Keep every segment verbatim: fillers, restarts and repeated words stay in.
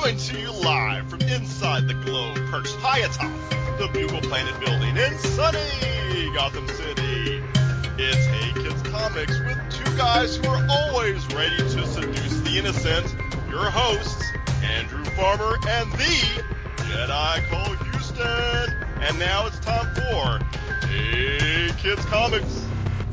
Coming to you live from inside the globe, perched high atop the Bugle Planet building in sunny Gotham City. It's Hey Kids Comics with two guys who are always ready to seduce the innocent. Your hosts, Andrew Farmer and the Jedi Cole Houston. And now it's time for Hey Kids Comics.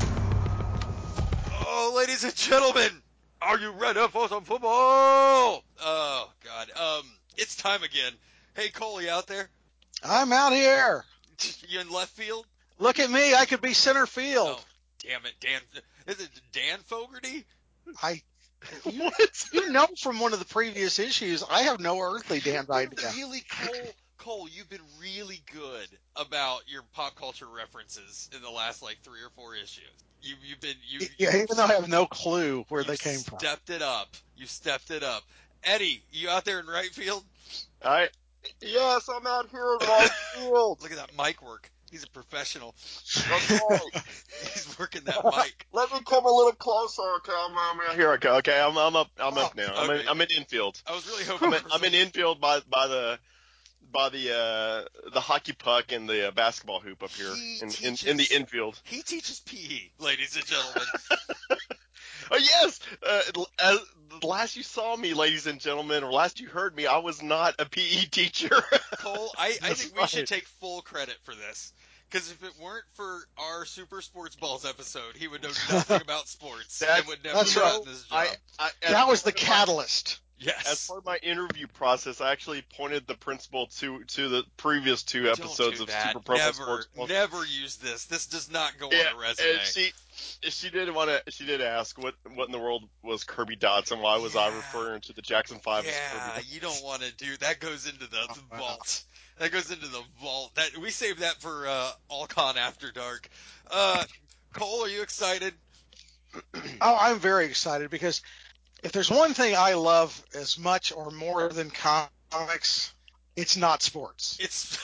Oh, ladies and gentlemen, are you ready for some football? Oh, God. Um, it's time again. Hey, Cole, you out there? I'm out here. You in left field? Look at me. I could be center field. Oh, damn it, Dan. Is it Dan Fogarty? I, you, you know from one of the previous issues, I have no earthly damn idea. Really, Cole? Cole, you've been really good about your pop culture references in the last, like, three or four issues. You, you've been... You, yeah, even though I have no clue where you they came from. You stepped it up. You stepped it up. Eddie, you out there in right field? I, yes, I'm out here in right field. Look at that mic work. He's a professional. That's right. He's working that mic. Let me come a little closer, okay? I'm, I'm out here, okay? Okay, I'm, I'm up. I'm up now. I'm, Okay. in, I'm in infield. I was really hoping. I'm in, for I'm some... in infield by by the by the uh, the hockey puck and the uh, basketball hoop up here in, teaches, in in the infield. He teaches P E, ladies and gentlemen. Oh yes, uh, as, last you saw me, ladies and gentlemen, or last you heard me, I was not a P E teacher. Cole, I, I think we right. should take full credit for this. Because if it weren't for our Super Sports Balls episode, he would know nothing about sports That's, and would never that's have right. gotten this job. I, I, that was the my, catalyst. Yes. As part of my interview process, I actually pointed the principal to to the previous two episodes Don't do of that. Super Pro Never, Sports Balls. Never use this. This does not go Yeah, on a resume. and she she did want to. She did ask what what in the world was Kirby Dots and why was yeah. I referring to the Jackson Five yeah, as Kirby Dots? You don't want to do that. Goes into the, the Oh, vault. That goes into the vault. That we save that for uh, All-Con After Dark. Uh, Cole, are you excited? Oh, I'm very excited because if there's one thing I love as much or more than comics, it's not sports. It's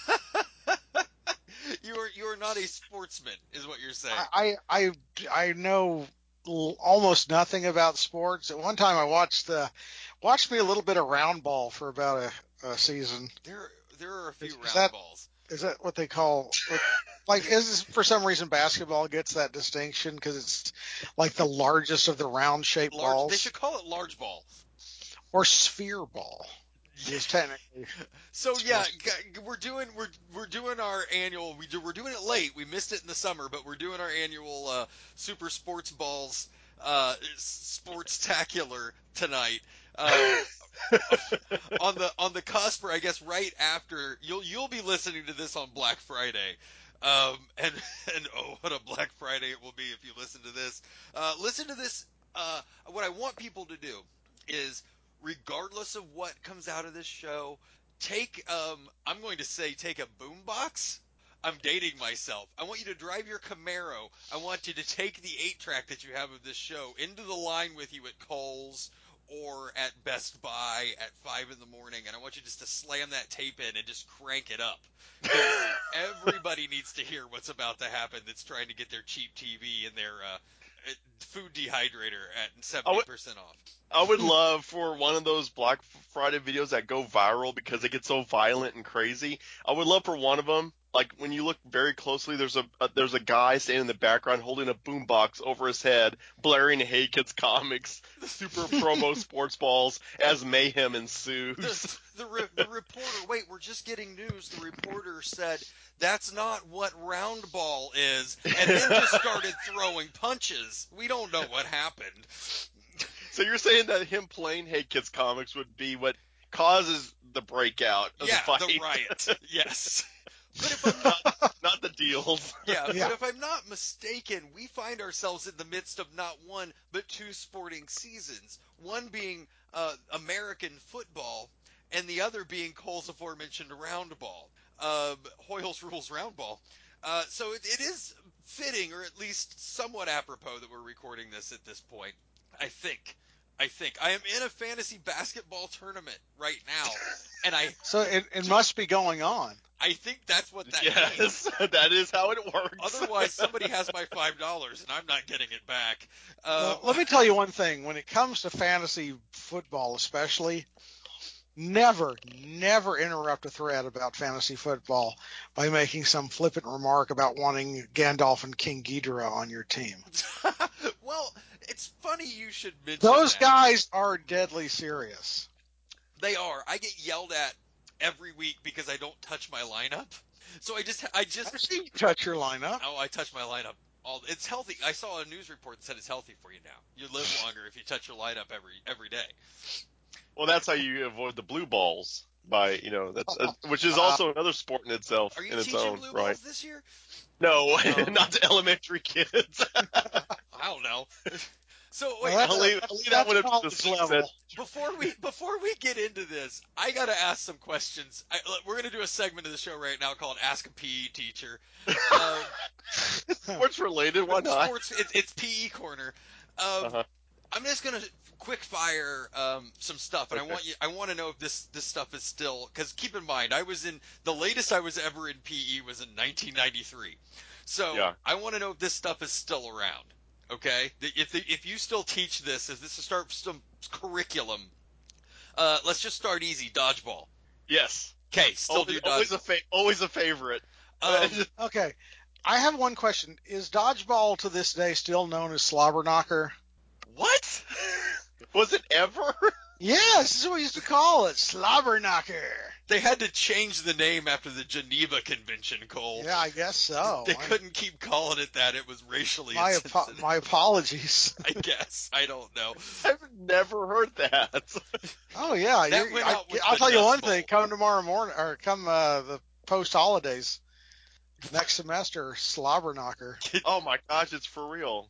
you're you're not a sportsman, is what you're saying. I I I know almost nothing about sports. At one time, I watched the watched me a little bit of round ball for about a, a season. There there are a few Is, round is that, balls. Is that what they call? Like, is for some reason basketball gets that distinction because it's like the largest of the round-shaped large, balls. They should call it large ball or sphere ball. Is technically. So yeah, we're doing we're we're doing our annual. We do we're doing it late. We missed it in the summer, but we're doing our annual uh, Super Sports Balls uh, Sports-tacular tonight. Uh, on the on the cusp, or I guess right after you'll you'll be listening to this on Black Friday. Um, and and oh, what a Black Friday it will be if you listen to this. Uh, listen to this. Uh, what I want people to do is, regardless of what comes out of this show, take um I'm going to say take a boombox. I'm dating myself. I want you to drive your Camaro. I want you to take the eight track that you have of this show into the line with you at Kohl's or at Best Buy at five in the morning, and I want you just to slam that tape in and just crank it up. Everybody needs to hear what's about to happen that's trying to get their cheap T V and their uh, food dehydrator at seventy percent off. I would love for one of those Black Friday videos that go viral because they get so violent and crazy. I would love for one of them, like when you look very closely, there's a, a there's a guy standing in the background holding a boombox over his head, blaring Hey Kids Comics, Super Promo Sports Balls as mayhem ensues. The, the, re, the reporter, wait, we're just getting news. The reporter said that's not what round ball is, and then just started throwing punches. We don't know what happened. So you're saying that him playing Hey Kids Comics would be what causes the breakout of yeah, the fight? the riot. Yes. But if I'm not, not the deals. Yeah, yeah, but if I'm not mistaken, we find ourselves in the midst of not one, but two sporting seasons. One being uh, American football, and the other being Cole's aforementioned round ball. Uh, Hoyle's Rules round ball. Uh, so it, it is fitting, or at least somewhat apropos, that we're recording this at this point. I think. I think. I am in a fantasy basketball tournament right now, and I... So it, it must be going on. I think that's what that yes, means. that is how it works. Otherwise, somebody has my five dollars, and I'm not getting it back. Um, Well, let me tell you one thing. When it comes to fantasy football especially, never, never interrupt a thread about fantasy football by making some flippant remark about wanting Gandalf and King Ghidorah on your team. Well, it's funny you should mention Those that. guys are deadly serious. They are. I get yelled at every week because I don't touch my lineup. So I just, I just, I've seen you touch your lineup. oh, I touch my lineup. All it's healthy. I saw a news report that said it's healthy for you now. You live longer if you touch your lineup every every day. Well, that's how you avoid the blue balls by, you know, that's uh, which is Uh, also another sport in itself, Are you in its teaching own blue right. balls this year? No, No. not to elementary kids. I don't know. So wait, Well, that's, I'll leave, that's, I'll leave that that's one up to the college six level. ed. before we before we get into this, I gotta ask some questions. I, look, we're gonna do a segment of the show right now called "Ask a P E Teacher." Um, Sports related, why not? sports, it's, it's P E corner. Um, Uh-huh. I'm just gonna quick fire um, some stuff, and I Okay. want you. I want to know if this this stuff is still, because keep in mind, I was in the latest I was ever in P E was in nineteen ninety-three. So Yeah. I want to know if this stuff is still around. Okay, if the, if you still teach this, if this is start some curriculum, uh, let's just start easy. Dodgeball. Yes. Okay, still Always, do always a dodgeball. fa- always a favorite. Um, Okay. I have one question. Is dodgeball to this day still known as slobber knocker? what? Was it ever? Yes, this is what we used to call it, slobber knocker. They had to change the name after the Geneva Convention, Cole. Yeah, I guess so. They My- couldn't keep calling it that. It was racially My, insensitive. apo- my apologies. I guess. I don't know. I've never heard that. Oh yeah, That you're, went I, out with I'll the tell you Dust one Bowl. thing. Come tomorrow morning, or come uh, the post holidays next semester, slobber knocker. Oh my gosh, it's for real.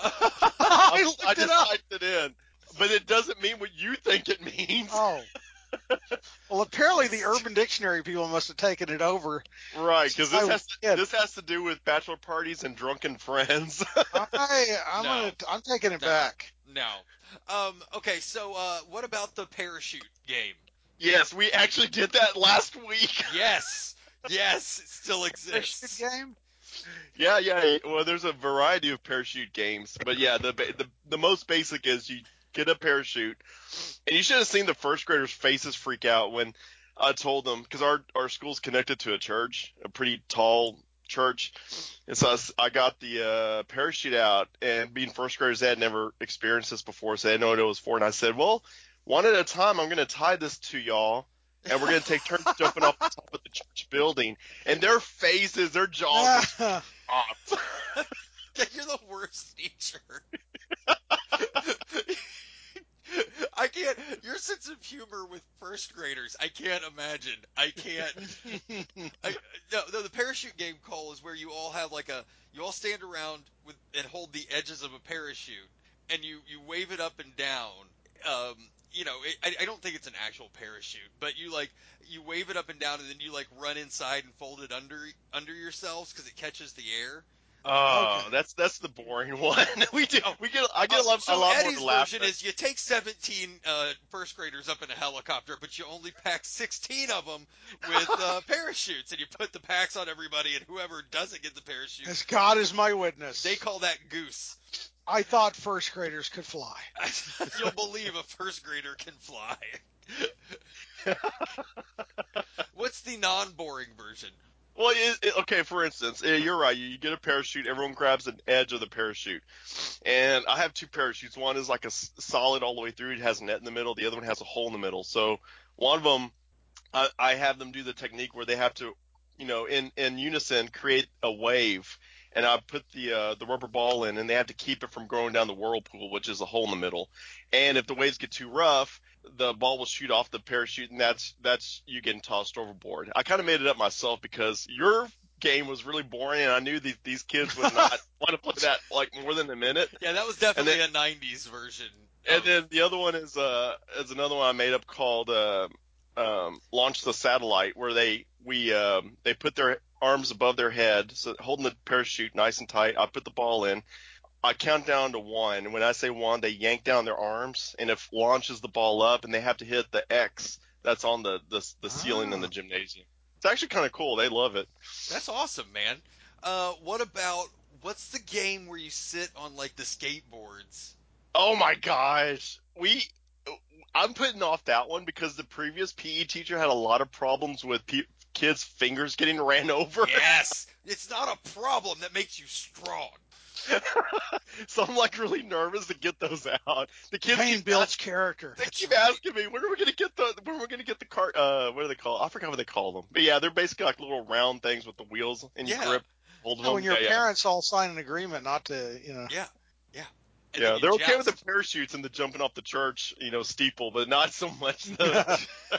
I I, looked I it just up. typed it in, but it doesn't mean what you think it means. Oh, well, apparently the Urban Dictionary people must have taken it over. Right, because I this was has a to, kid. this has to do with bachelor parties and drunken friends. I, I'm No. gonna, I'm taking it No. back. No. Um, okay, so uh, what about the parachute game? Yes, we actually did that last week. Yes. Yes, it still Parachute exists. game. Yeah, yeah. Well, there's a variety of parachute games, but yeah, the ba- the the most basic is you get a parachute, and you should have seen the first graders' faces freak out when I told them, because our our school's connected to a church, a pretty tall church, and so I, s- I got the uh, parachute out, and being first graders, they had never experienced this before, so they didn't know what it was for, and I said, well, one at a time, I'm gonna tie this to y'all. And we're gonna take turns jumping off the top of the church building, and their faces, their jaws just dropped. You're the worst teacher. I can't. Your sense of humor with first graders, I can't imagine. I can't. I, no, no, the parachute game, Cole, is where you all have like a, you all stand around with and hold the edges of a parachute, and you you wave it up and down. Um, you know, it, I, I don't think it's an actual parachute, but you like you wave it up and down, and then you like run inside and fold it under under yourselves because it catches the air. Oh, Okay. that's that's the boring one. we do Oh. we get I get a Uh, lot, so a lot Eddie's more to laugh version at. is you take seventeen uh, first graders up in a helicopter, but you only pack sixteen of them with uh, parachutes, and you put the packs on everybody, and whoever doesn't get the parachute, As God is my witness, they call that goose. I thought first graders could fly. You'll believe a first grader can fly. What's the non-boring version? Well, it, it, okay, for instance, eh, you're right. You, you get a parachute. Everyone grabs an edge of the parachute, and I have two parachutes. One is like a s- solid all the way through. It has a net in the middle. The other one has a hole in the middle. So one of them, I, I have them do the technique where they have to, you know, in in unison create a wave, and I put the uh, the rubber ball in, and they have to keep it from going down the whirlpool, which is a hole in the middle. And if the waves get too rough, the ball will shoot off the parachute, and that's that's you getting tossed overboard. I kind of made it up myself because your game was really boring, and I knew these these kids would not want to play that like more than a minute. Yeah, that was And definitely then a nineties version. and Of, then the other one is uh is another one I made up called uh, um, launch the satellite, where they we um, they put their arms above their head, so holding the parachute nice and tight. I put the ball in. I count down to one, and when I say one, they yank down their arms, and it launches the ball up, and they have to hit the X that's on the the, the ceiling in the Ah. gymnasium. It's actually kind of cool. They love it. that's awesome, man. Uh, what about what's the game where you sit on like the skateboards? Oh my gosh, we I'm putting off that one because the previous P E teacher had a lot of problems with pe- kids' fingers getting ran over. Yes, it's not a problem that makes you strong. So I'm like really nervous to get those out. The kids Pain keep builds ask- character. They That's keep right. asking me when are we gonna get the when are we gonna get the cart uh what do they call it? I forgot what they call them. But yeah, they're basically like little round things with the wheels and you Yeah. grip hold of Yeah, them. when your yeah, yeah. parents all sign an agreement not to, you know. Yeah, yeah. And Yeah, then you they're okay with joust. the parachutes and the jumping off the church, you know, steeple, but not so much the.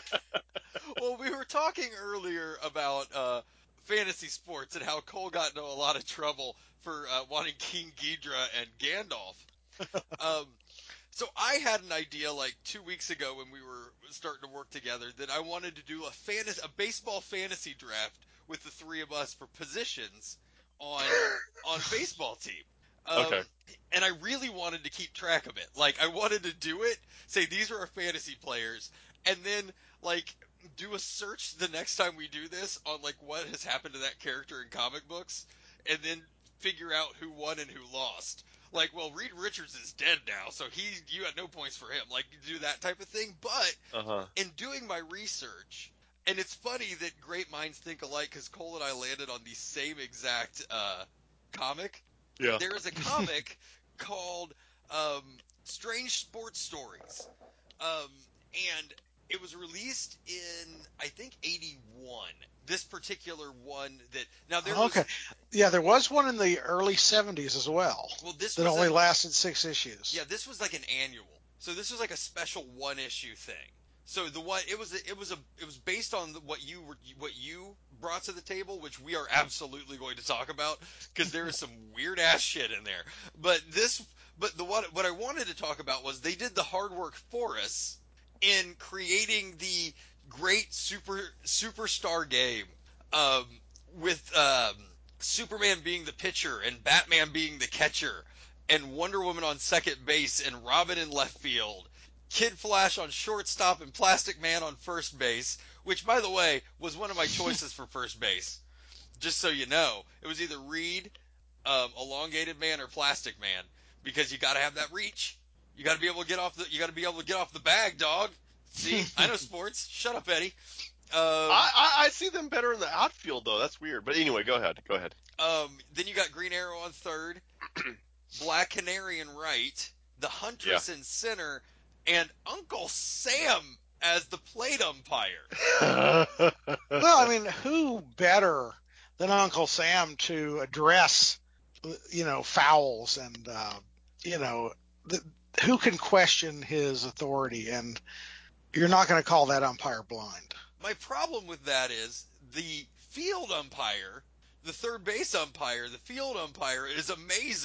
Well, we were talking earlier about uh, fantasy sports and how Cole got into a lot of trouble for uh, wanting King Ghidra and Gandalf. Um, so I had an idea like two weeks ago when we were starting to work together that I wanted to do a fantasy, a baseball fantasy draft with the three of us for positions on on a baseball team. Um, Okay. and I really wanted to keep track of it. Like I wanted to do it, say these are our fantasy players, and then like do a search the next time we do this on like what has happened to that character in comic books, and then figure out who won and who lost. Like, well, Reed Richards is dead now, so he you had no points for him. Like, you do that type of thing. But Uh huh. in doing my research, and it's funny that great minds think alike because Cole and I landed on the same exact uh, comic. Yeah. There is a comic called um, Strange Sports Stories, um, and it was released in I think eighty-one. This particular one that now there was Okay. Yeah, there was one in the early seventies as well well this that was only a, lasted six issues. yeah this was like an annual. So this was like a special one issue thing. So the one it was a, it was a it was based on what you were what you brought to the table, which we are absolutely going to talk about because there is some weird ass shit in there. But this but the what what I wanted to talk about was they did the hard work for us in creating the great super superstar game um, with um, Superman being the pitcher and Batman being the catcher and Wonder Woman on second base and Robin in left field, Kid Flash on shortstop and Plastic Man on first base, which by the way was one of my choices for first base. Just so you know, it was either Reed, um, Elongated Man, or Plastic Man because you got to have that reach. You got to be able to get off the. You got to be able to get off the bag, dog. See, I know sports. Shut up, Eddie. Um, I, I I see them better in the outfield though. That's weird. But anyway, go ahead. Go ahead. um, then you got Green Arrow on third, Black Canary in right, the Huntress in center, and Uncle Sam as the plate umpire. Well, I mean, who better than Uncle Sam to address, you know, fouls and, uh, you know, the, who can question his authority? And you're not going to call that umpire blind. My problem with that is the field umpire, the third base umpire, the field umpire is a Mazo.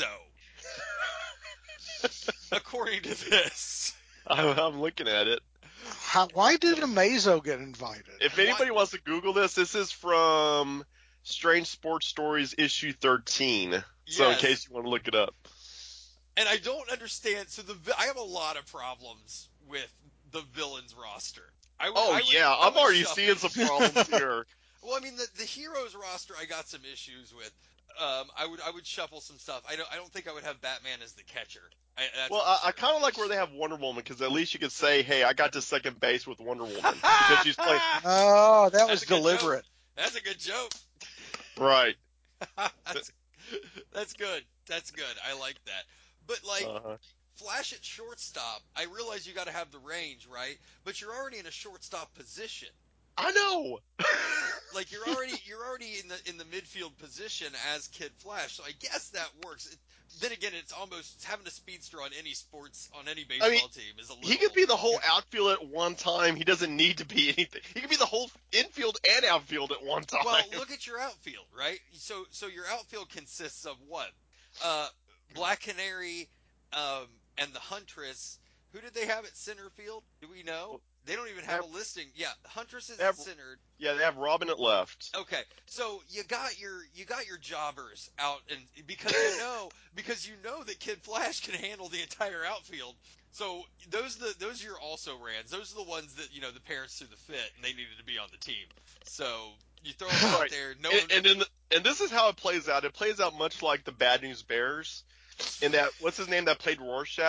According to this. I'm, I'm looking at it. How, why did Amazo get invited? If anybody wants to Google this, this is from Strange Sports Stories issue thirteen. So in Yes. case you want to look it up. And I don't understand. So the I have a lot of problems with the villains roster. I would, Oh I would, yeah, I I'm would already shuffle. seeing some problems here. Well, I mean the the heroes roster I got some issues with. Um, I would I would shuffle some stuff. I don't I don't think I would have Batman as the catcher. I, that's Well, for I, I sure. kind of like where they have Wonder Woman because at least you could say, "Hey, I got to second base with Wonder Woman," because she's playing Oh, that was That's a good deliberate. That's a good joke. right. that's, that's good. That's good. I like that. But like Uh-huh. Flash at shortstop, I realize you got to have the range, right? But you're already in a shortstop position. I know. Like you're already you're already in the in the midfield position as Kid Flash. So I guess that works. It, then again, it's almost having a speedster on any sports on any baseball I mean, team is a little. He could be the whole outfield at one time. He doesn't need to be anything. He could be the whole infield and outfield at one time. Well, look at your outfield, right? So so your outfield consists of what? Uh, Black Canary, um, and the Huntress. Who did they have at center field? Do we know? They don't even have They a listing. Yeah, Huntress is they have- at center. Yeah, they have Robin at left. Okay, so you got your you got your jobbers out, and because you know because you know that Kid Flash can handle the entire outfield. So those the those are your also rans. Those are the ones that you know the parents threw the fit and they needed to be on the team. So you throw them out Right. there. No And, one, and then the, and this is how it plays out. It plays out much like the Bad News Bears. In that, what's his name that played Rorschach?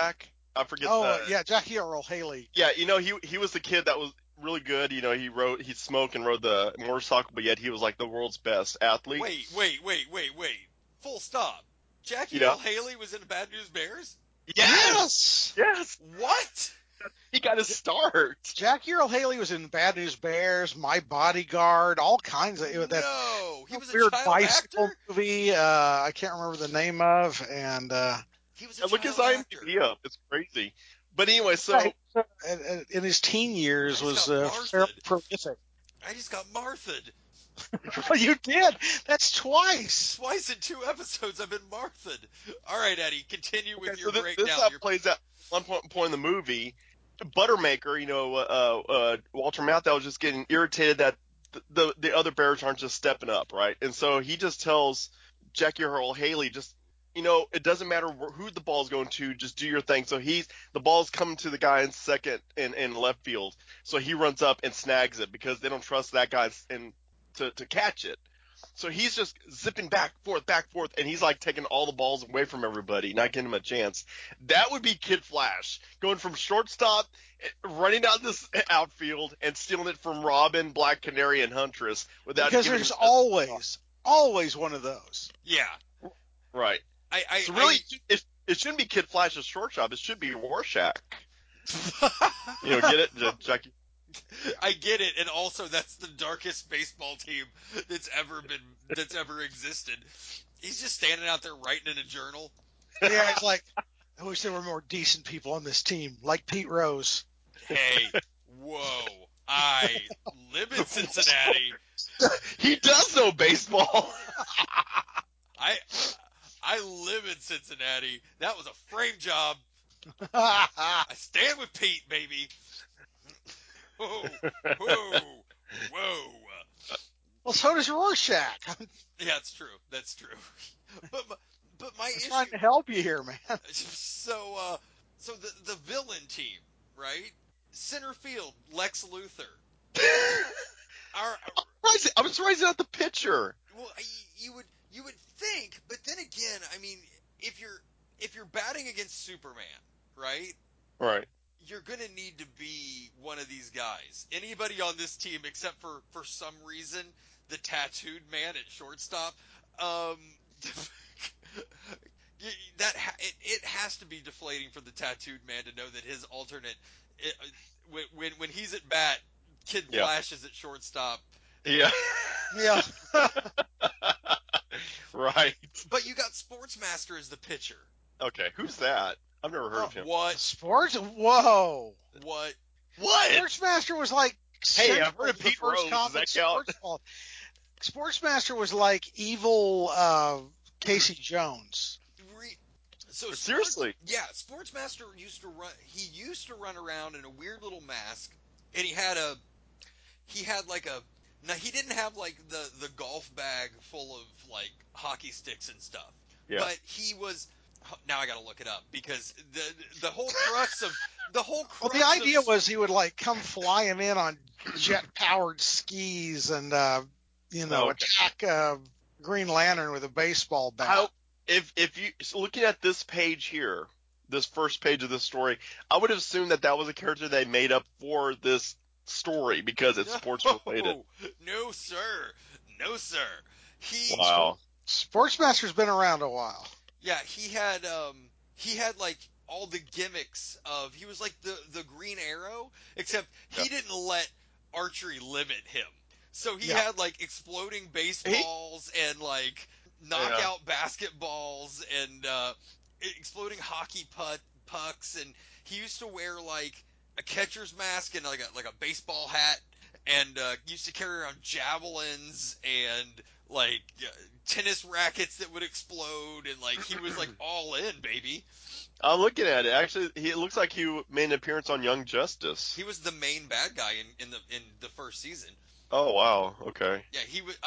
I forget. Oh, Uh, uh, yeah, Jackie Earl Haley. yeah, you know, he he was the kid that was really good. You know, he rode, he smoked and rode the motorcycle, but yet he was like the world's best athlete. Wait, wait, wait, wait, wait. Full stop. Jackie Yeah. Earl Haley was in Bad News Bears? Yes. Yes. What? He got his start. Jackie Earl Haley was in Bad News Bears, My Bodyguard, all kinds of that No, he was a weird child bicycle actor? movie. Uh, I can't remember the name of, and uh, He was a And look his child actor. IMDb up. It's crazy. But anyway, so yeah, in, in- in his teen years I just was got uh, fairly Martha. prolific. I just got Martha'd. Well, you did. That's twice. Twice in two episodes I've been Martha'd. All right, Eddie, continue with okay, your so this, breakdown. this how Your... it plays out. One point, point in the movie, Buttermaker, you know, uh, uh, Walter Matthau was just getting irritated that the, the the other bears aren't just stepping up, right? And so he just tells Jackie Earl Haley, just, you know, it doesn't matter wh- who the ball's going to, just do your thing. So he's the ball's coming to the guy in second and in left field, so he runs up and snags it because they don't trust that guy in to to catch it. So he's just zipping back, forth, back, forth, and he's like taking all the balls away from everybody, not giving him a chance. That would be Kid Flash, going from shortstop, running down this outfield, and stealing it from Robin, Black Canary, and Huntress without Because giving there's him a- always, always one of those. Yeah. right. I, I, So really, I... it, it shouldn't be Kid Flash's shortstop. It should be Rorschach. You know, get it, J- Jackie? I get it, and also that's the darkest baseball team that's ever been that's ever existed. He's just standing out there writing in a journal. Yeah, it's like, I wish there were more decent people on this team, like Pete Rose. Hey, whoa, I live in Cincinnati. He does know baseball. I I live in Cincinnati. That was a frame job. Well, I stand with Pete, baby. Whoa, whoa, whoa. so does Rorschach. I'm Yeah, that's true. That's true. But but, but my issue. trying to help you here, man. So uh, so the the villain team, right? Center field, Lex Luthor. Our, I was surprised at the pitcher. well, you would you would think, but then again, I mean, if you're if you're batting against Superman, right? Right. You're gonna need to be one of these guys. Anybody on this team, except for for some reason the tattooed man at shortstop, um, that ha- it, it has to be deflating for the tattooed man to know that his alternate, it, when when when he's at bat, Kid Yeah. Flash is at shortstop. Yeah. Yeah. Right. But you got Sportsmaster as the pitcher. Okay, who's that? I've never heard Oh, of him. What? Sports? Whoa. What? What? Sportsmaster was like Hey, central I've heard of to the Pete first Rose. Does comic that count? sports ball. Sportsmaster was like evil uh, Casey Jones. Re- so Sports, Seriously? yeah, Sportsmaster used to run. He used to run around in a weird little mask, and he had a he had like a now he didn't have like the the golf bag full of like hockey sticks and stuff, Yeah. but he was. Now I gotta look it up because the the whole crux of the whole Well, crux the idea of, was he would like come flying in on jet-powered skis and uh, you know Okay. attack uh, Green Lantern with a baseball bat. How, if if you so looking at this page here, this first page of this story, I would have assumed that that was a character they made up for this story because it's sports related. No, no sir, no sir. He Wow. Sportsmaster's been around a while. Yeah, he had um he had like all the gimmicks of he was like the the Green Arrow, except he Yeah. didn't let archery limit him. So he Yeah. had like exploding baseballs and like knockout basketballs and uh exploding hockey putt pucks, and he used to wear like a catcher's mask and like a like a baseball hat, and uh used to carry around javelins and like uh, tennis rackets that would explode, and like he was like all in, baby. I'm looking at it. Actually, he it looks like he made an appearance on Young Justice. He was the main bad guy in, in the in the first season. Oh wow. Okay. Yeah, he was. Uh,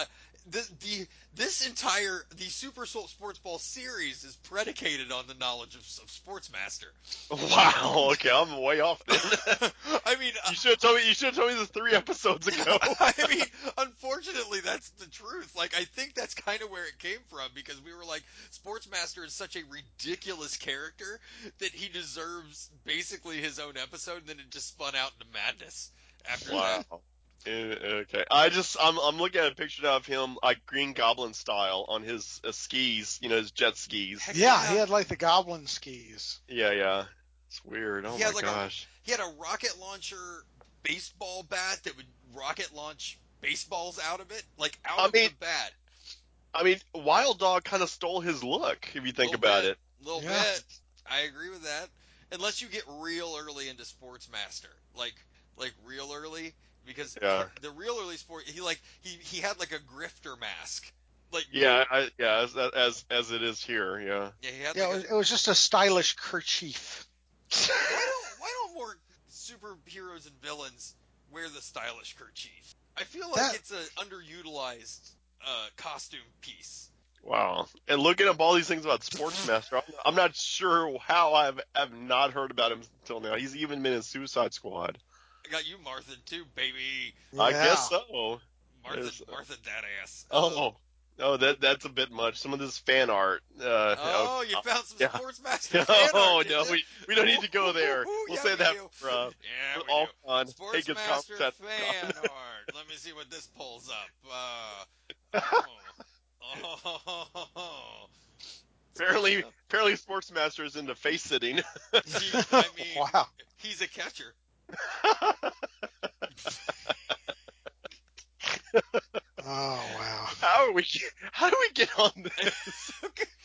the, the this entire the Super Soul Sports Ball series is predicated on the knowledge of, of Sportsmaster. Wow. Okay, I'm way off then. I mean, You should have told me. You should have told me this three episodes ago. I mean, unfortunately, that's the truth. Like, I think that's kind of where it came from because we were like, Sportsmaster is such a ridiculous character that he deserves basically his own episode, and then it just spun out into madness after that. Wow. Eh, Okay. I just I'm I'm looking at a picture now of him like Green Goblin style on his uh, skis, you know, his jet skis. Heck Yeah, yeah. he had like the goblin skis. Yeah, yeah. It's weird. Oh He had my like gosh. a he had a rocket launcher baseball bat that would rocket launch baseballs out of it, like out I of mean- the bat. I mean, Wild Dog kind of stole his look if you think Little about bit, it. little Yeah. bit. I agree with that. Unless you get real early into Sportsmaster, like like real early, because Yeah. the real early sport, he like he he had like a grifter mask, like Yeah, I, yeah, as as as it is here. Yeah. yeah, he had Yeah, like it was, it was just a stylish kerchief. a, why don't why don't more superheroes and villains wear the stylish kerchief? I feel like That- it's an underutilized uh, costume piece. Wow. And looking up all these things about Sportsmaster, I'm, I'm not sure how I've have not heard about him until now. He's even been in Suicide Squad. I got you, Martha, too, baby. I Yeah. guess so. Martha, Yes. Martha, that ass. Oh. Oh, that that's a bit much. Some of this fan art. Uh, Oh, you uh, found some yeah. Sportsmaster fan Oh art, did no, ya? we we don't need to go there. Ooh, We'll yeah, save we that do. for uh, Yeah, for we all do. fun. Hey, good Sportsmaster concept. fan art. Let me see what this pulls up. Uh, oh. Oh. apparently, apparently, Sportsmaster is into face sitting. He, I mean, Wow. he's a catcher. Oh wow. How are we? How do we get on this?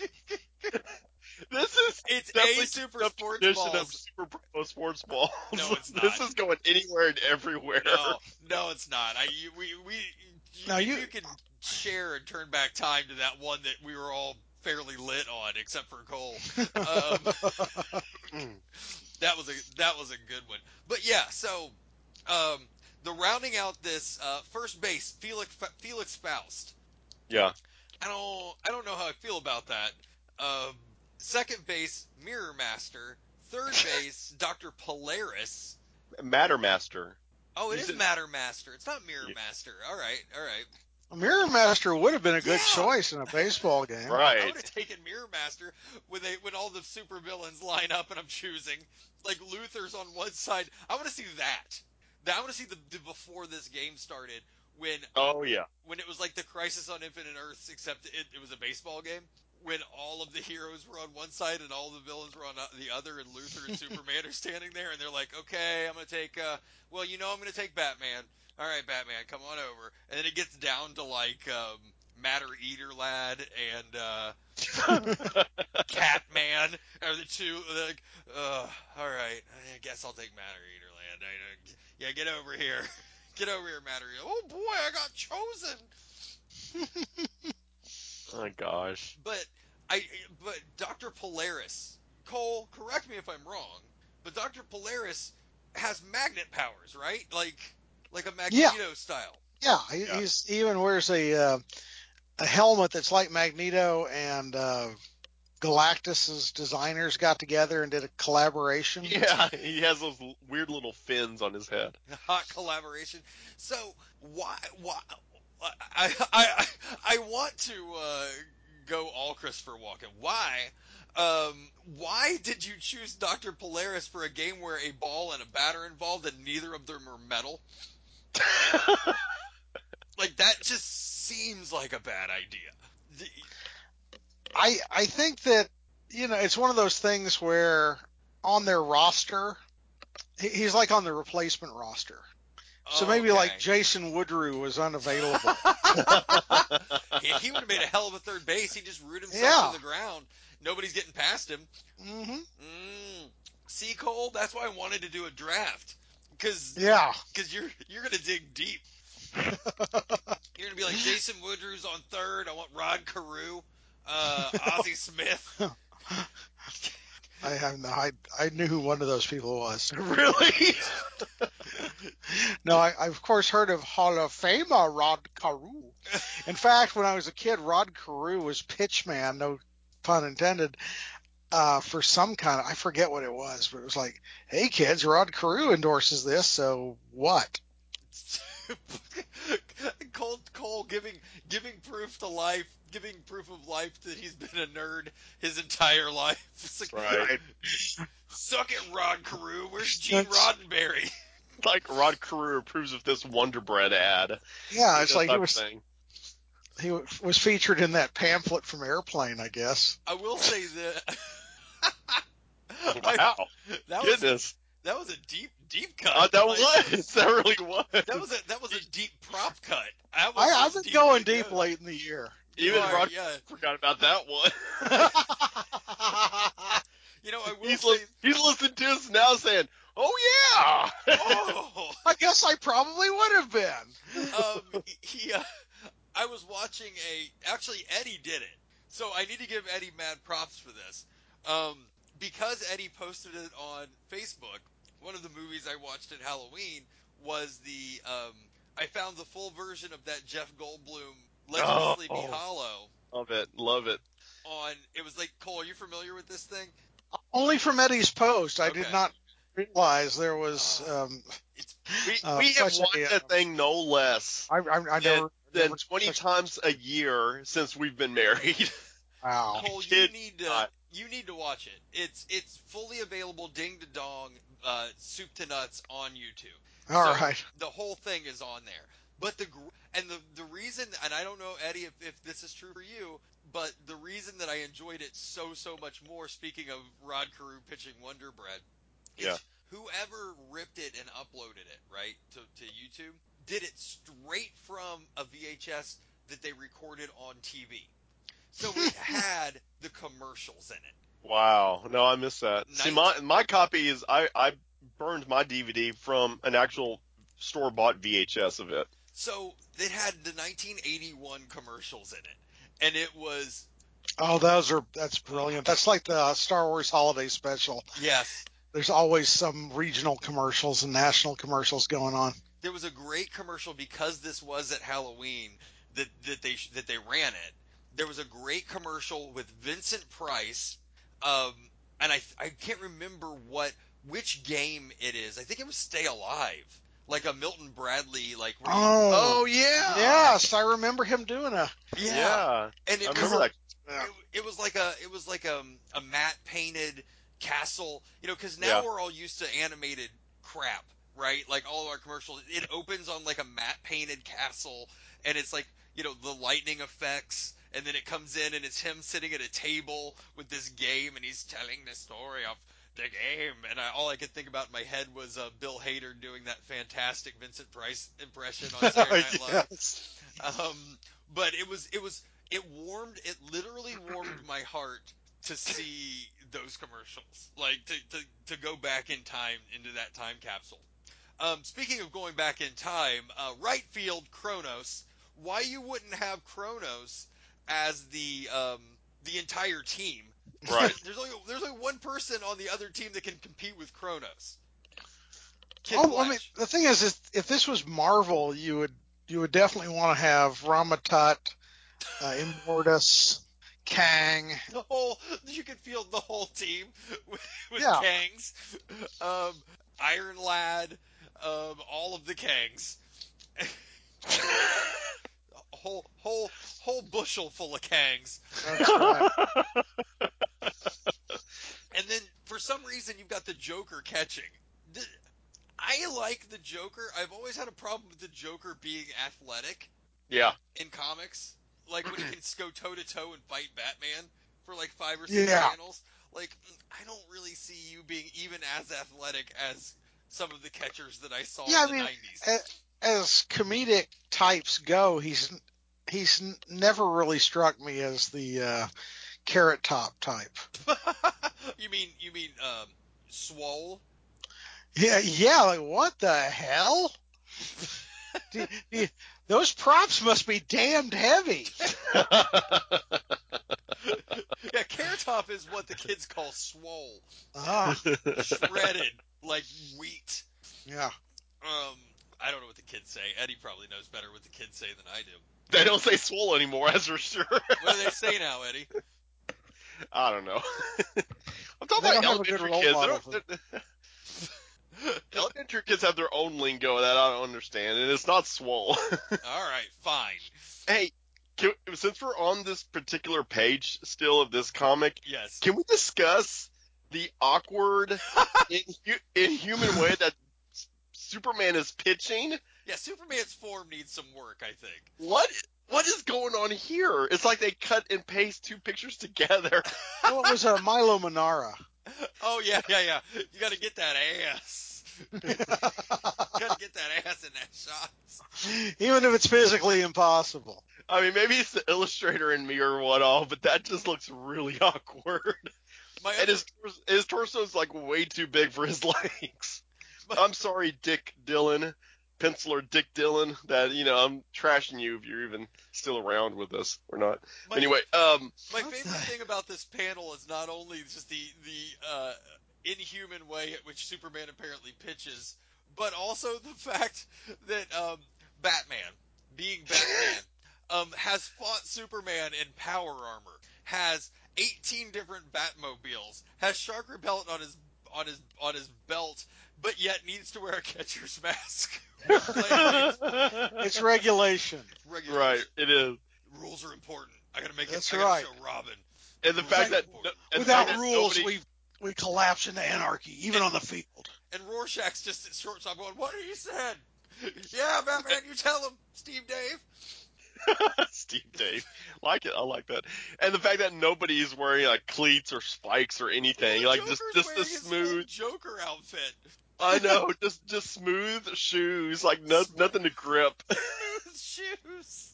This is It's definitely a Super the Sports tradition of Balls. Super Pro Sports Balls. No, it's This not. is going anywhere and everywhere. No, no, it's not. I you, we we you, No, if you- you can share and turn back time to that one that we were all fairly lit on, except for Cole. Um, that was a that was a good one. But yeah, so um, the rounding out this uh, first base, Felix Felix Faust. Yeah. I don't I don't know how I feel about that. Um, second base, Mirror Master. Third base, Doctor Polaris. Matter Master. Oh, it He's is a- Matter Master. It's not Mirror Yeah. Master. All right, all right. Mirror Master would have been a good Yeah. choice in a baseball game. I Right. would have taken Mirror Master when they when all the super villains line up and I'm choosing like Luther's on one side. I want to see that. That I want to see the, the before this game started when Oh yeah. when it was like the Crisis on Infinite Earths, except it, it was a baseball game. When all of the heroes were on one side and all the villains were on the other, and Luther and Superman are standing there, and they're like, "Okay, I'm gonna take. Uh, well, you know, I'm gonna take Batman. All right, Batman, come on over." And then it gets down to like um, Matter Eater Lad and uh, Catman are the two. Like, uh, all right, I guess I'll take Matter Eater Lad. I, uh, yeah, get over here. Get over here, Matter Eater. Oh boy, I got chosen. Oh gosh. But I, but Doctor Polaris, Cole, correct me if I'm wrong, but Doctor Polaris has magnet powers, right? Like, like a Magneto style. Yeah, he, Yeah. he's he even wears a uh, a helmet that's like Magneto, and uh, Galactus's designers got together and did a collaboration. Yeah, he has those l- weird little fins on his head. Hot collaboration. So why, why? I, I, I, I want to uh, go all Christopher Walken. Why? Um, why did you choose Doctor Polaris for a game where a ball and a bat are involved and neither of them are metal? Like, that just seems like a bad idea. The- I I think that you know it's one of those things where on their roster, he- he's like on the replacement roster. So maybe okay. like Jason Woodrue was unavailable. he, he would have made a hell of a third base. He just root himself Yeah. to the ground. Nobody's getting past him. hmm Mm. See, Cole, that's why I wanted to do a draft. Because Yeah. Because you're you're gonna dig deep. You're gonna be like Jason Woodrue's on third. I want Rod Carew, uh, Ozzie Smith. I have no. I I knew who one of those people was. Really? No, I, I've of course heard of Hall of Famer Rod Carew. In fact, when I was a kid, Rod Carew was pitchman, no pun intended, uh, for some kind of, I forget what it was, but it was like, hey kids, Rod Carew endorses this, so what? Cole, Cole giving giving proof to life, giving proof of life that he's been a nerd his entire life. It's like, Right. suck it, Rod Carew. Where's Gene That's- Roddenberry? Like Rod Carew approves of this Wonder Bread ad. Yeah, You it's know, like he type was thing. he was featured in that pamphlet from Airplane, I guess. I will say that. Wow. that was Goodness. that was a deep deep cut. Uh, that Like, was. That really was. That was a that was a deep prop cut. I, I, I've been going deep deep late in the year. Even are, Rod yeah. forgot about that one. You know, I will he's, say. li- he's listening to us now saying, "Oh yeah." Oh. I guess I probably would have been. um, he. Uh, I was watching a. Actually, Eddie did it. So I need to give Eddie mad props for this. Um, because Eddie posted it on Facebook. One of the movies I watched at Halloween was the. Um, I found the full version of that Jeff Goldblum Let Your Oh. Sleepy Hollow. Love it. Love it. On it was like, Cole, are you familiar with this thing? Only from Eddie's post. I Okay. did not realize there was Oh. um, It's We uh, we have such watched a, uh, that thing no less I, I, I than, never, than never twenty such- times a year since we've been married. Wow. Cole, you Kid need to not. you need to watch it. It's it's fully available, ding to dong, uh, soup to nuts on YouTube. All so right. The whole thing is on there. But the gr- and the the reason, and I don't know, Eddie, if, if this is true for you, but the reason that I enjoyed it so so much more, speaking of Rod Carew pitching Wonder Bread, is Yeah. whoever ripped it and uploaded it right to to YouTube did it straight from a V H S that they recorded on T V. So it had the commercials in it. Wow. No, I missed that. See, my Nineteen my copy is I I burned my D V D from an actual store bought V H S of it. So it had the nineteen eighty-one commercials in it, and it was Oh, those are that's brilliant. That's like the Star Wars Holiday Special. yes. There's always some regional commercials and national commercials going on. There was a great commercial because this was at Halloween that that they that they ran it. There was a great commercial with Vincent Price, um, and I I can't remember what which game it is. I think it was Stay Alive, like a Milton Bradley like. Where you, Oh, yeah. yes, I remember him doing a. yeah. Yeah. And it I was remember that. Yeah. it, it was like a it was like a, a matte painted castle, you know, because now Yeah. we're all used to animated crap, right? Like all of our commercials, it opens on like a matte painted castle, and it's like, you know, the lightning effects, and then it comes in and it's him sitting at a table with this game, and he's telling the story of the game, and I, all I could think about in my head was uh, Bill Hader doing that fantastic Vincent Price impression on Saturday Night Live. Yes. Um, but it was it was it warmed it literally warmed my heart to see those commercials, like to, to, to go back in time into that time capsule. Um, speaking of going back in time, uh, right field Kronos. Why you wouldn't have Kronos as the um, the entire team? Right. There's only there's only one person on the other team that can compete with Kronos. Kid Oh, I mean, Flash. the thing is, is, if this was Marvel, you would you would definitely want to have Ramatut, uh, Immortus, Kang. The whole you could field the whole team with, with Yeah. Kangs, um, Iron Lad, um, all of the Kangs, whole whole whole bushel full of Kangs, That's right. and then for some reason you've got the Joker catching. The, I like the Joker. I've always had a problem with the Joker being athletic Yeah. in comics, like when he can go toe to toe and fight Batman for like five or six Yeah. panels. Like, I don't really see you being even as athletic as some of the catchers that I saw Yeah, in I the mean, nineties. a- as comedic types go, he's he's n- never really struck me as the uh, carrot top type. you mean you mean um, Swole? Yeah, yeah. Like what the hell? Do- do- those props must be damned heavy. Yeah, Carrot Top is what the kids call swole, Ah, shredded like wheat. yeah. Um, I don't know what the kids say. Eddie probably knows better what the kids say than I do. They don't say swole anymore, that's for sure. What do they say now, Eddie? I don't know. I'm talking They about don't have a good elementary role kids. They model don't, for- elementary kids have their own lingo that I don't understand, and it's not swole. All right, fine. Hey, can, since we're on this particular page still of this comic, Yes. can we discuss the awkward, inhu- inhuman way that S- Superman is pitching? Yeah, Superman's form needs some work, I think. What? What is going on here? It's like they cut and paste two pictures together. Well, it was uh, Milo Manara. Oh, yeah, yeah, yeah. You got to get that ass. got to get that ass in that shot. Even if it's physically impossible. I mean, maybe it's the illustrator in me or what all, but that just looks really awkward. My And other, his, his torso's like way too big for his legs. My- I'm sorry, Dick Dillon, penciler Dick Dillon, that, you know, I'm trashing you if you're even still around with us or not. my, Anyway, um, my What favorite the- thing about this panel is not only just the the uh, inhuman way at which Superman apparently pitches, but also the fact that um, Batman, being Batman, um, has fought Superman in power armor, has eighteen different Batmobiles, has shark repellent on his on his on his belt, but yet needs to wear a catcher's mask. It's regulation. Regulation. right, it is. Rules are important. I gotta make That's it. I gotta right. show Robin. And the fact that, Right. and the Without fact that rules, nobody, we we collapse into anarchy, even on the field. And Rorschach's just at shortstop going, "What he said? Yeah, Batman, you tell him, Steve Dave." Steve Dave, like it, I like that. And the fact that nobody's wearing like cleats or spikes or anything, Well, like Joker's just just wearing the his full smooth. Joker outfit. I know, just just smooth shoes, like no, nothing to grip. Smooth shoes.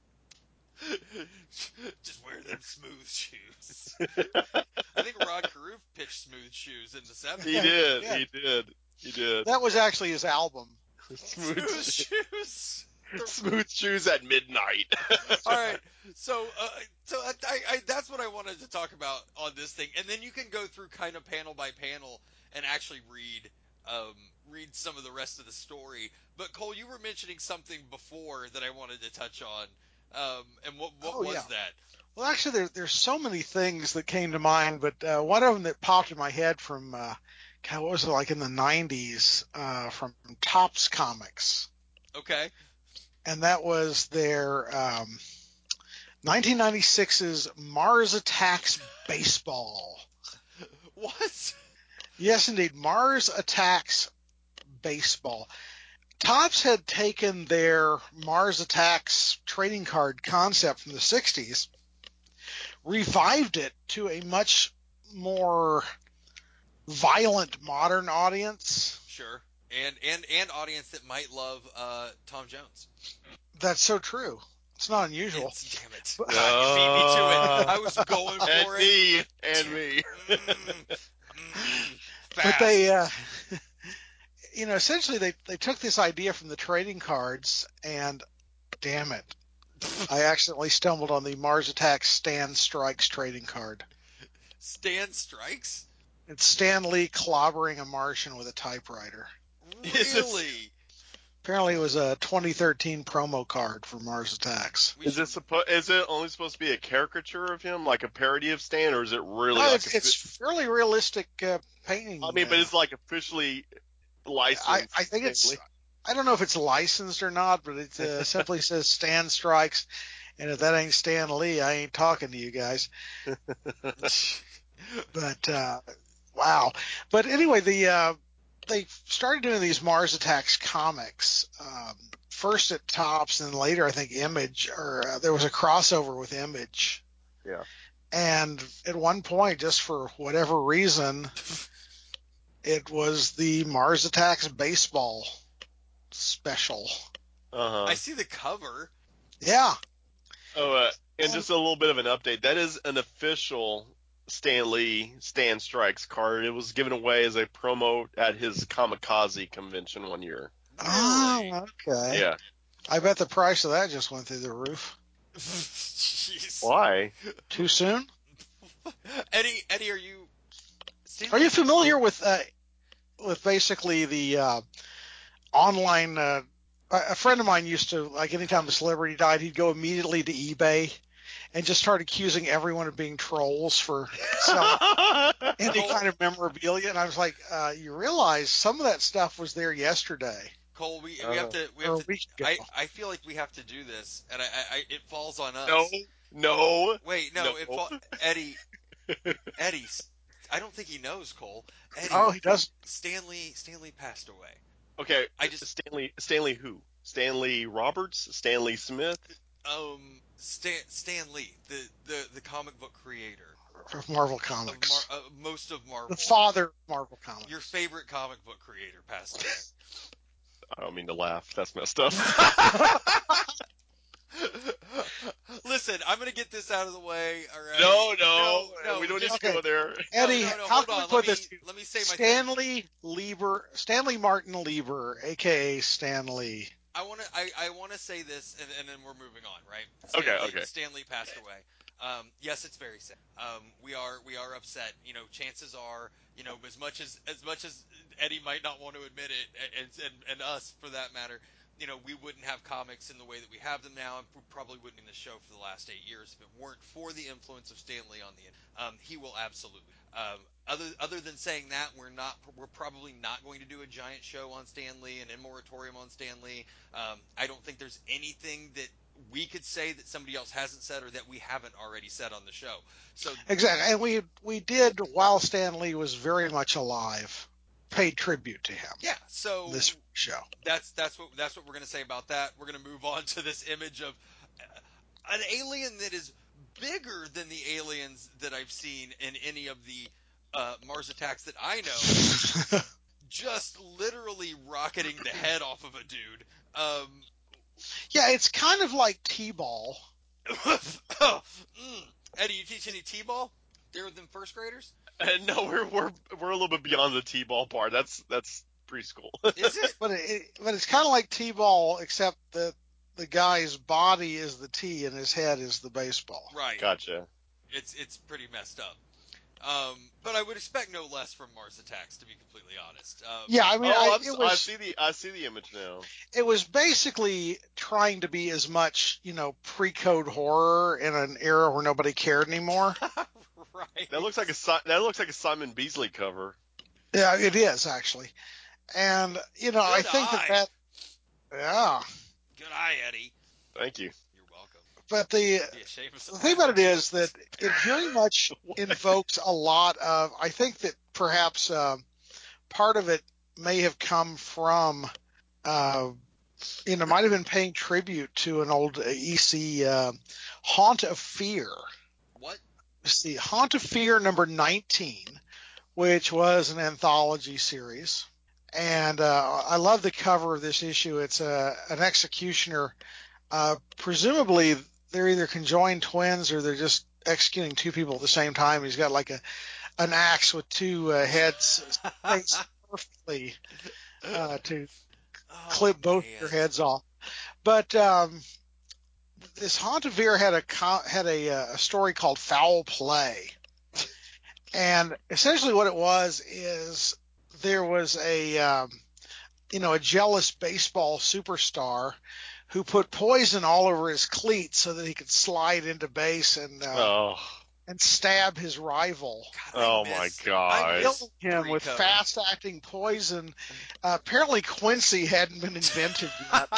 Just wear them smooth shoes. I think Rod Carew pitched smooth shoes in the seventies. He did, Yeah. he did, he did. That was actually his album. Smooth, Smooth sho- shoes. smooth shoes at midnight. All right, so uh, so I, I, I, that's what I wanted to talk about on this thing, and then you can go through kind of panel by panel and actually read um, read some of the rest of the story. But Cole, you were mentioning something before that I wanted to touch on, um, and what what Oh, was yeah. that? Well, actually, there, there's so many things that came to mind, but uh, one of them that popped in my head from, uh, God, what was it, like in the nineties, uh, from Topps Comics. Okay, And that was their um, nineteen ninety-six's Mars Attacks Baseball. what? Yes, indeed, Mars Attacks Baseball. Topps had taken their Mars Attacks trading card concept from the sixties, revived it to a much more violent modern audience. Sure, and and and audience that might love uh, Tom Jones. That's so true. It's not unusual. It's, damn it! But- God, you beat me to it. I was going and for it. me, and me. Mm, mm, But fast. they, uh, you know, essentially they, they took this idea from the trading cards and, damn it, I accidentally stumbled on the Mars Attacks Stan Strikes trading card. Stan Strikes? It's Stan Lee clobbering a Martian with a typewriter. Is this- Really? Apparently it was a twenty thirteen promo card for Mars Attacks. We Is should- it suppo- Is it only supposed to be a caricature of him, like a parody of Stan, or is it really? No, like it's, a, it's fairly realistic uh, painting. I mean, but uh, it's like officially licensed. I, I think it's, Stanley. I don't know if it's licensed or not, but it uh, simply says Stan Strikes. And if that ain't Stan Lee, I ain't talking to you guys. But, uh, wow. But anyway, the, uh, they started doing these Mars Attacks comics, um, first at Topps and then later, I think Image, or uh, there was a crossover with Image. Yeah. And at one point, just for whatever reason, it was the Mars Attacks baseball special. Uh-huh. I see the cover. Yeah. Oh, uh, and just a little bit of an update. That is an official Stan Lee Stan Strikes card. It was given away as a promo at his Kamikaze convention one year. Really? Oh, okay. Yeah. I bet the price of that just went through the roof. Jeez. Why? Too soon? Eddie, Eddie, are you? Steve, Are you familiar with uh, with basically the uh, online. Uh, a a friend of mine used to, like, anytime a celebrity died, he'd go immediately to eBay and just start accusing everyone of being trolls for selling any kind of memorabilia. And I was like, uh, you realize some of that stuff was there yesterday Cole, we Uh, we have to we or have a to. week ago. I I feel like we have to do this, and I, I, I it falls on us. no, no, Wait, no, no. it fall, Eddie. Eddie's. I don't think he knows, Cole. Eddie, Oh, he does. Stanley Stanley passed away. Okay, I just Stanley. Stanley who? Stanley Roberts? Stanley Smith? um Stan Stan Lee, the the the comic book creator Of Marvel of Comics. Mar, uh, most of Marvel. The father of Marvel Comics. Your favorite comic book creator passed away. I don't mean to laugh. That's messed up. Listen, I'm gonna get this out of the way. All right. no, no, no, no we don't just, need to go there. Eddie, no, no, no, how hold can we on. put Let me this? let me say my thing. Stanley Lieber, Stanley Martin Lieber, aka Stan Lee. I want to I, I want to say this, and, and then we're moving on, right? Okay, Stanley, okay. Stanley passed away. Um, yes, it's very sad. Um, we are we are upset. You know, chances are, you know, as much as as much as Eddie might not want to admit it, and and, and us for that matter, you know, we wouldn't have comics in the way that we have them now, and we probably wouldn't in the show for the last eight years if it weren't for the influence of Stan Lee on the. Um, he will absolutely. Um, other other than saying that, we're not we're probably not going to do a giant show on Stan Lee and in moratorium on Stan Lee. Um, I don't think there's anything that we could say that somebody else hasn't said or that we haven't already said on the show. So Exactly, and we we did while Stan Lee was very much alive, paid tribute to him. yeah, so This show. that's that's what that's what we're going to say about that. We're going to move on to this image of uh, an alien that is bigger than the aliens that I've seen in any of the uh, Mars attacks that I know. Just literally rocketing the head off of a dude. Um, Yeah, it's kind of like T-ball. oh, mm. Eddie, you teach any T-ball? They're than first graders? Uh, no, we're we're we're a little bit beyond the T-ball part. That's that's preschool. Is it? But it, but it's kind of like T-ball, except that the guy's body is the T and his head is the baseball. Right. Gotcha. It's it's pretty messed up. Um, but I would expect no less from Mars Attacks, to be completely honest. Um, Yeah, I mean, oh, I, I'm it s- was I see the I see the image now. it was basically trying to be as much, you know, pre-code horror in an era where nobody cared anymore. right. That looks like a Si- that looks like a Simon Beasley cover. Yeah, it is actually, and you know, I Good think that eye. that yeah, Good eye, Eddie. Thank you. You're welcome. but the Be ashamed of the some thing about it is that assholes. it very much invokes a lot of. I think that perhaps uh, part of it may have come from, uh, you know, might have been paying tribute to an old E C uh, Haunt of Fear. What? It's the Haunt of Fear number nineteen, which was an anthology series. And uh, I love the cover of this issue. It's a, an executioner. Uh, presumably, they're either conjoined twins or they're just executing two people at the same time. He's got like a an axe with two uh, heads spaced perfectly uh, to Oh, clip both man. their heads off. But um, this Haunt of Fear had a co- had a, uh, a story called Foul Play, and essentially what it was is there was a um, you know a jealous baseball superstar who put poison all over his cleats so that he could slide into base and uh, Oh, and stab his rival. God, I oh my miss, God. I miss Killing him with pre-code. fast-acting poison. Uh, apparently, Quincy hadn't been invented yet.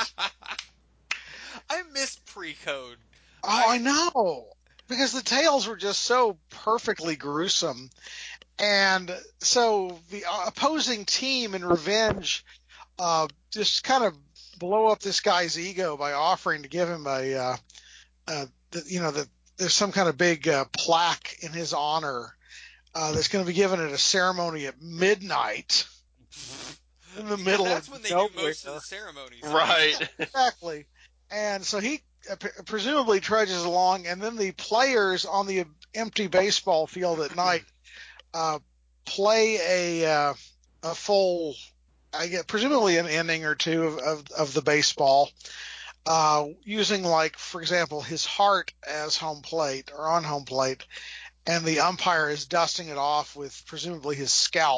I miss pre-code. Oh, I- I know. Because the tales were just so perfectly gruesome. And so the uh, opposing team in revenge uh, just kind of blow up this guy's ego by offering to give him a, uh, uh, the, you know, the, there's some kind of big uh, plaque in his honor uh, that's going to be given at a ceremony at midnight in the middle That's of when they nowhere. do most of the ceremonies. Right. Exactly. And so he uh, p- presumably trudges along, and then the players on the empty baseball field at night uh, play a uh, a full, I get presumably an inning or two of of, of the baseball, uh, using like, for example, his heart as home plate or on home plate, and the umpire is dusting it off with presumably his scalp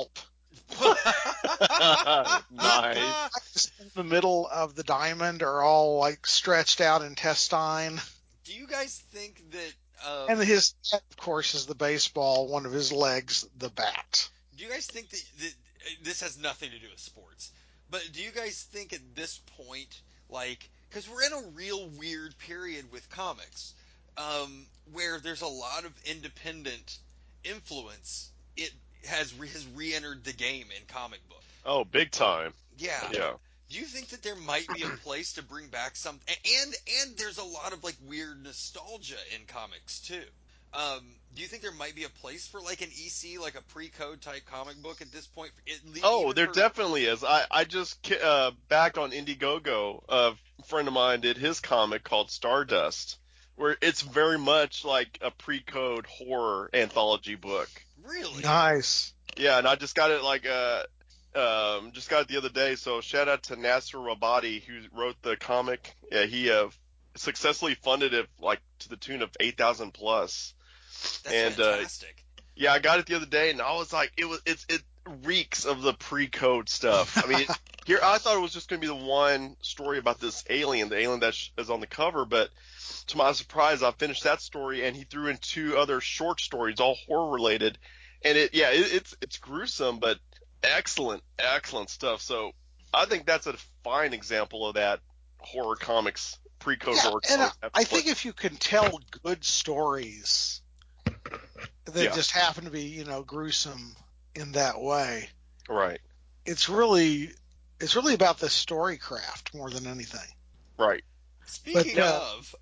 Nice. In the middle of the diamond are all like stretched out intestine. Do you guys think that? Um, And his head, of course, is the baseball. One of his legs, the bat. do you guys think that, that this has nothing to do with sports? But do you guys think at this point, like, because we're in a real weird period with comics, um, where there's a lot of independent influence. It has re- has re-entered the game in comic book. Oh, big time. Yeah. Yeah. Do you think that there might be a place to bring back some and and there's a lot of like weird nostalgia in comics too. Um, do you think there might be a place for like an E C, like a pre-code type comic book at this point? It, Oh, even there for, definitely is. I, I just ki- uh, back on Indiegogo, a friend of mine did his comic called Stardust, where it's very much like a pre-code horror anthology book. Really? Nice. Yeah, and I just got it like uh um just got it the other day. So shout out to Nasser Rabadi who wrote the comic. Yeah, he uh successfully funded it like to the tune of eight thousand plus. That's And uh fantastic. yeah, I got it the other day, and I was like, it was it's it reeks of the pre-code stuff. I mean, here I thought it was just going to be the one story about this alien, the alien that is on the cover, but to my surprise, I finished that story, and he threw in two other short stories, all horror related, and it yeah, it, it's it's gruesome, but excellent, excellent stuff. So I think that's a fine example of that horror comics, pre-code Yeah, horror and I, comics. have I to think play. if you can tell good stories that Yeah. just happen to be, you know, gruesome in that way, Right, it's really it's really about the story craft more than anything. right. Speaking But uh, of,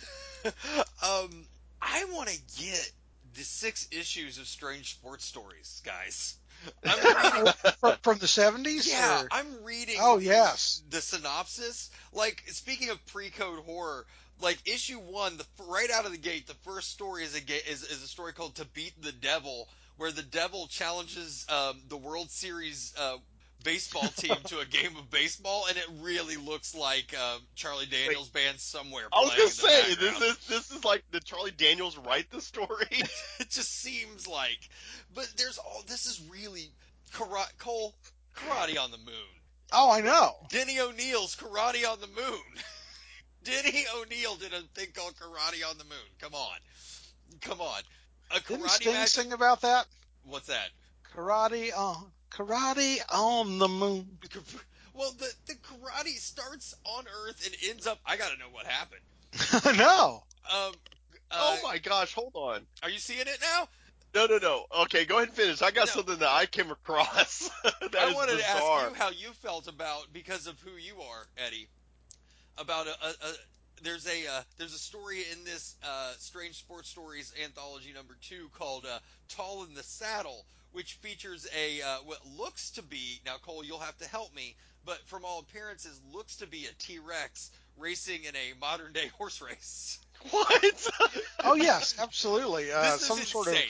um, I want to get the six issues of Strange Sports Stories, guys. I'm reading. from, from the seventies, Yeah, or I'm reading oh through yes, the synopsis. Like, speaking of pre-code horror, like issue one, the right out of the gate, the first story is a ga- is, is a story called "To Beat the Devil," where the devil challenges um, the World Series uh, baseball team to a game of baseball, and it really looks like um, Charlie Wait, Daniels Band somewhere I was playing gonna in the say this background. is this is like did Charlie Daniels write the story? It just seems like, but there's all this is really karate, Cole karate on the moon. oh I know. Denny O'Neil's Karate on the Moon. Denny O'Neil did a thing called Karate on the Moon. Come on. Come on. A Didn't karate Sting match. sing about that? What's that? Karate on karate on the moon. Well, the, the karate starts on Earth and ends up. I gotta know what happened. No. Um, uh, Oh my gosh, hold on. are you seeing it now? No, no, no. Okay, go ahead and finish. I got No. something that I came across that I is wanted to ask bizarre. you how you felt about, because of who you are, Eddie, about a, a, a there's a uh, there's a story in this uh, Strange Sports Stories anthology number two called uh, "Tall in the Saddle," which features a uh, what looks to be, now Cole, you'll have to help me, but from all appearances looks to be a T-Rex racing in a modern day horse race. What? Oh yes, absolutely. Uh, This is some sort of insane.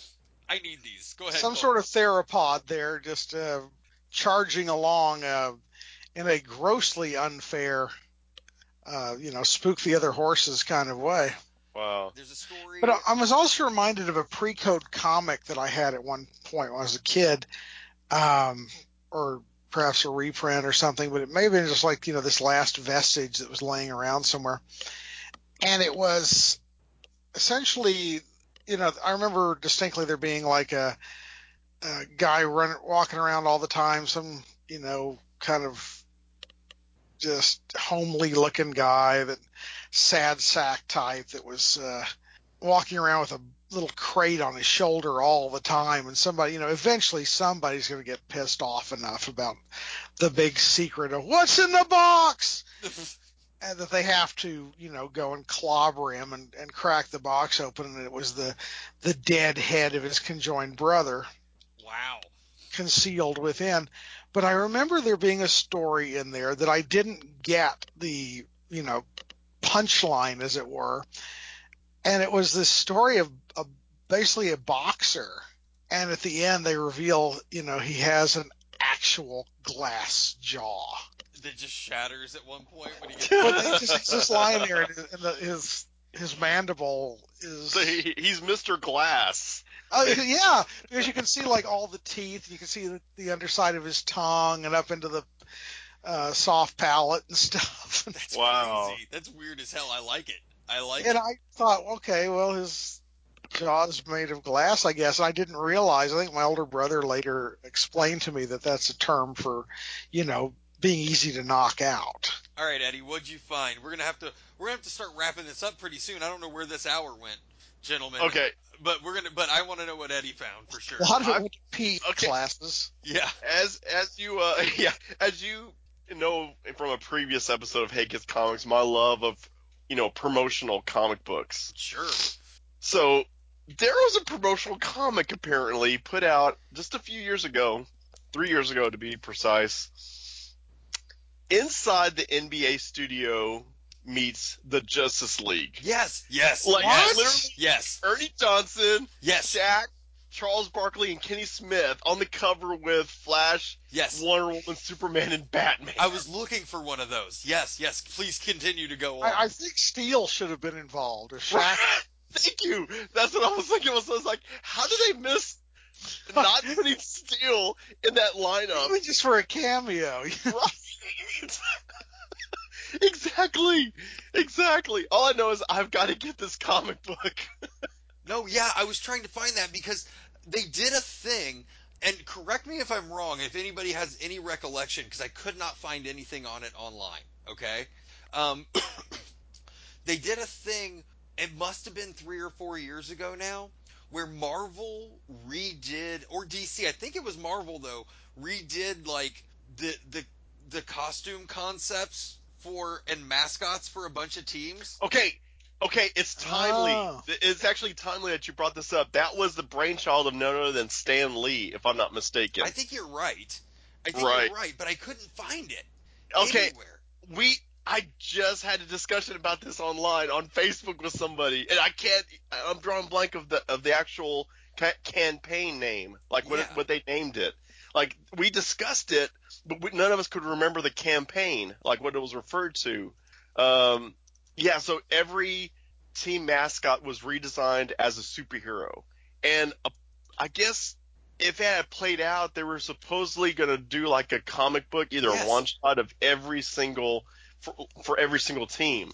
I need these. Go ahead, some Cole. sort of theropod there, just uh, charging along uh, in a grossly unfair, uh, you know, spook the other horses kind of way. Wow. There's a story. But I, I was also reminded of a pre-code comic that I had at one point when I was a kid, um, or perhaps a reprint or something. But it may have been just like, you know, this last vestige that was laying around somewhere, and it was essentially, you know, I remember distinctly there being like a, a guy running, walking around all the time, some, you know, kind of just homely looking guy, that sad sack type that was uh, walking around with a little crate on his shoulder all the time. And somebody, you know, eventually somebody's going to get pissed off enough about the big secret of what's in the box, and that they have to, you know, go and clobber him and, and crack the box open. And it was the, the dead head of his conjoined brother Wow. concealed within. But I remember there being a story in there that I didn't get the, you know, punchline, as it were. And it was this story of, of basically a boxer. And at the end, they reveal, you know, he has an actual glass jaw. That just shatters at one point when he gets. But it's just, it's just lying there, and, and the, his his mandible is. So he, he's Mister Glass. Oh yeah, because you can see like all the teeth. You can see the, the underside of his tongue and up into the uh, soft palate and stuff. That's Wow. crazy. That's weird as hell. I like it. I like And it. I thought, okay, well, his jaw's made of glass, I guess. And I didn't realize. I think my older brother later explained to me that that's a term for, you know, being easy to knock out. All right, Eddie, what'd you find? We're gonna have to we're gonna have to start wrapping this up pretty soon. I don't know where this hour went, gentlemen. Okay. But we're gonna. But I want to know what Eddie found for sure. A lot of it I- went to Pete okay. classes. Yeah. As as you uh yeah as you know from a previous episode of Hey Kids Comics, my love of you know promotional comic books. Sure. So there was a promotional comic apparently put out just a few years ago, three years ago to be precise. Inside the N B A studio meets the Justice League. Yes. Yes. Like yes. literally, Yes. Ernie Johnson, Yes. Shaq, Charles Barkley, and Kenny Smith on the cover with Flash, Yes. Wonder Woman, Superman, and Batman. I was looking for one of those. Yes. Yes. Please continue to go on. I, I think Steele should have been involved. Or Shaq. Thank you. That's what I was thinking. I was like, how did they miss not putting Steel in that lineup? Even just for a cameo. Right. Exactly. Exactly. All I know is I've got to get this comic book. No, yeah, I was trying to find that because they did a thing, and correct me if I'm wrong, if anybody has any recollection, because I could not find anything on it online, okay? Um, they did a thing, it must have been three or four years ago now, where Marvel redid, or D C, I think it was Marvel though, redid like the the the costume concepts for and mascots for a bunch of teams. Okay. Okay, it's timely. Oh. It's actually timely that you brought this up. That was the brainchild of none other than Stan Lee, if I'm not mistaken. I think you're right. I think Right. you're right, but I couldn't find it Okay. anywhere. We I just had a discussion about this online on Facebook with somebody, and I can't. I'm drawing blank of the of the actual ca- campaign name, like what Yeah. it, what they named it. Like we discussed it, but we, none of us could remember the campaign, like what it was referred to. Um, yeah, so every team mascot was redesigned as a superhero, and uh, I guess if it had played out, they were supposedly going to do like a comic book, either Yes. a one shot of every single for, for every single team.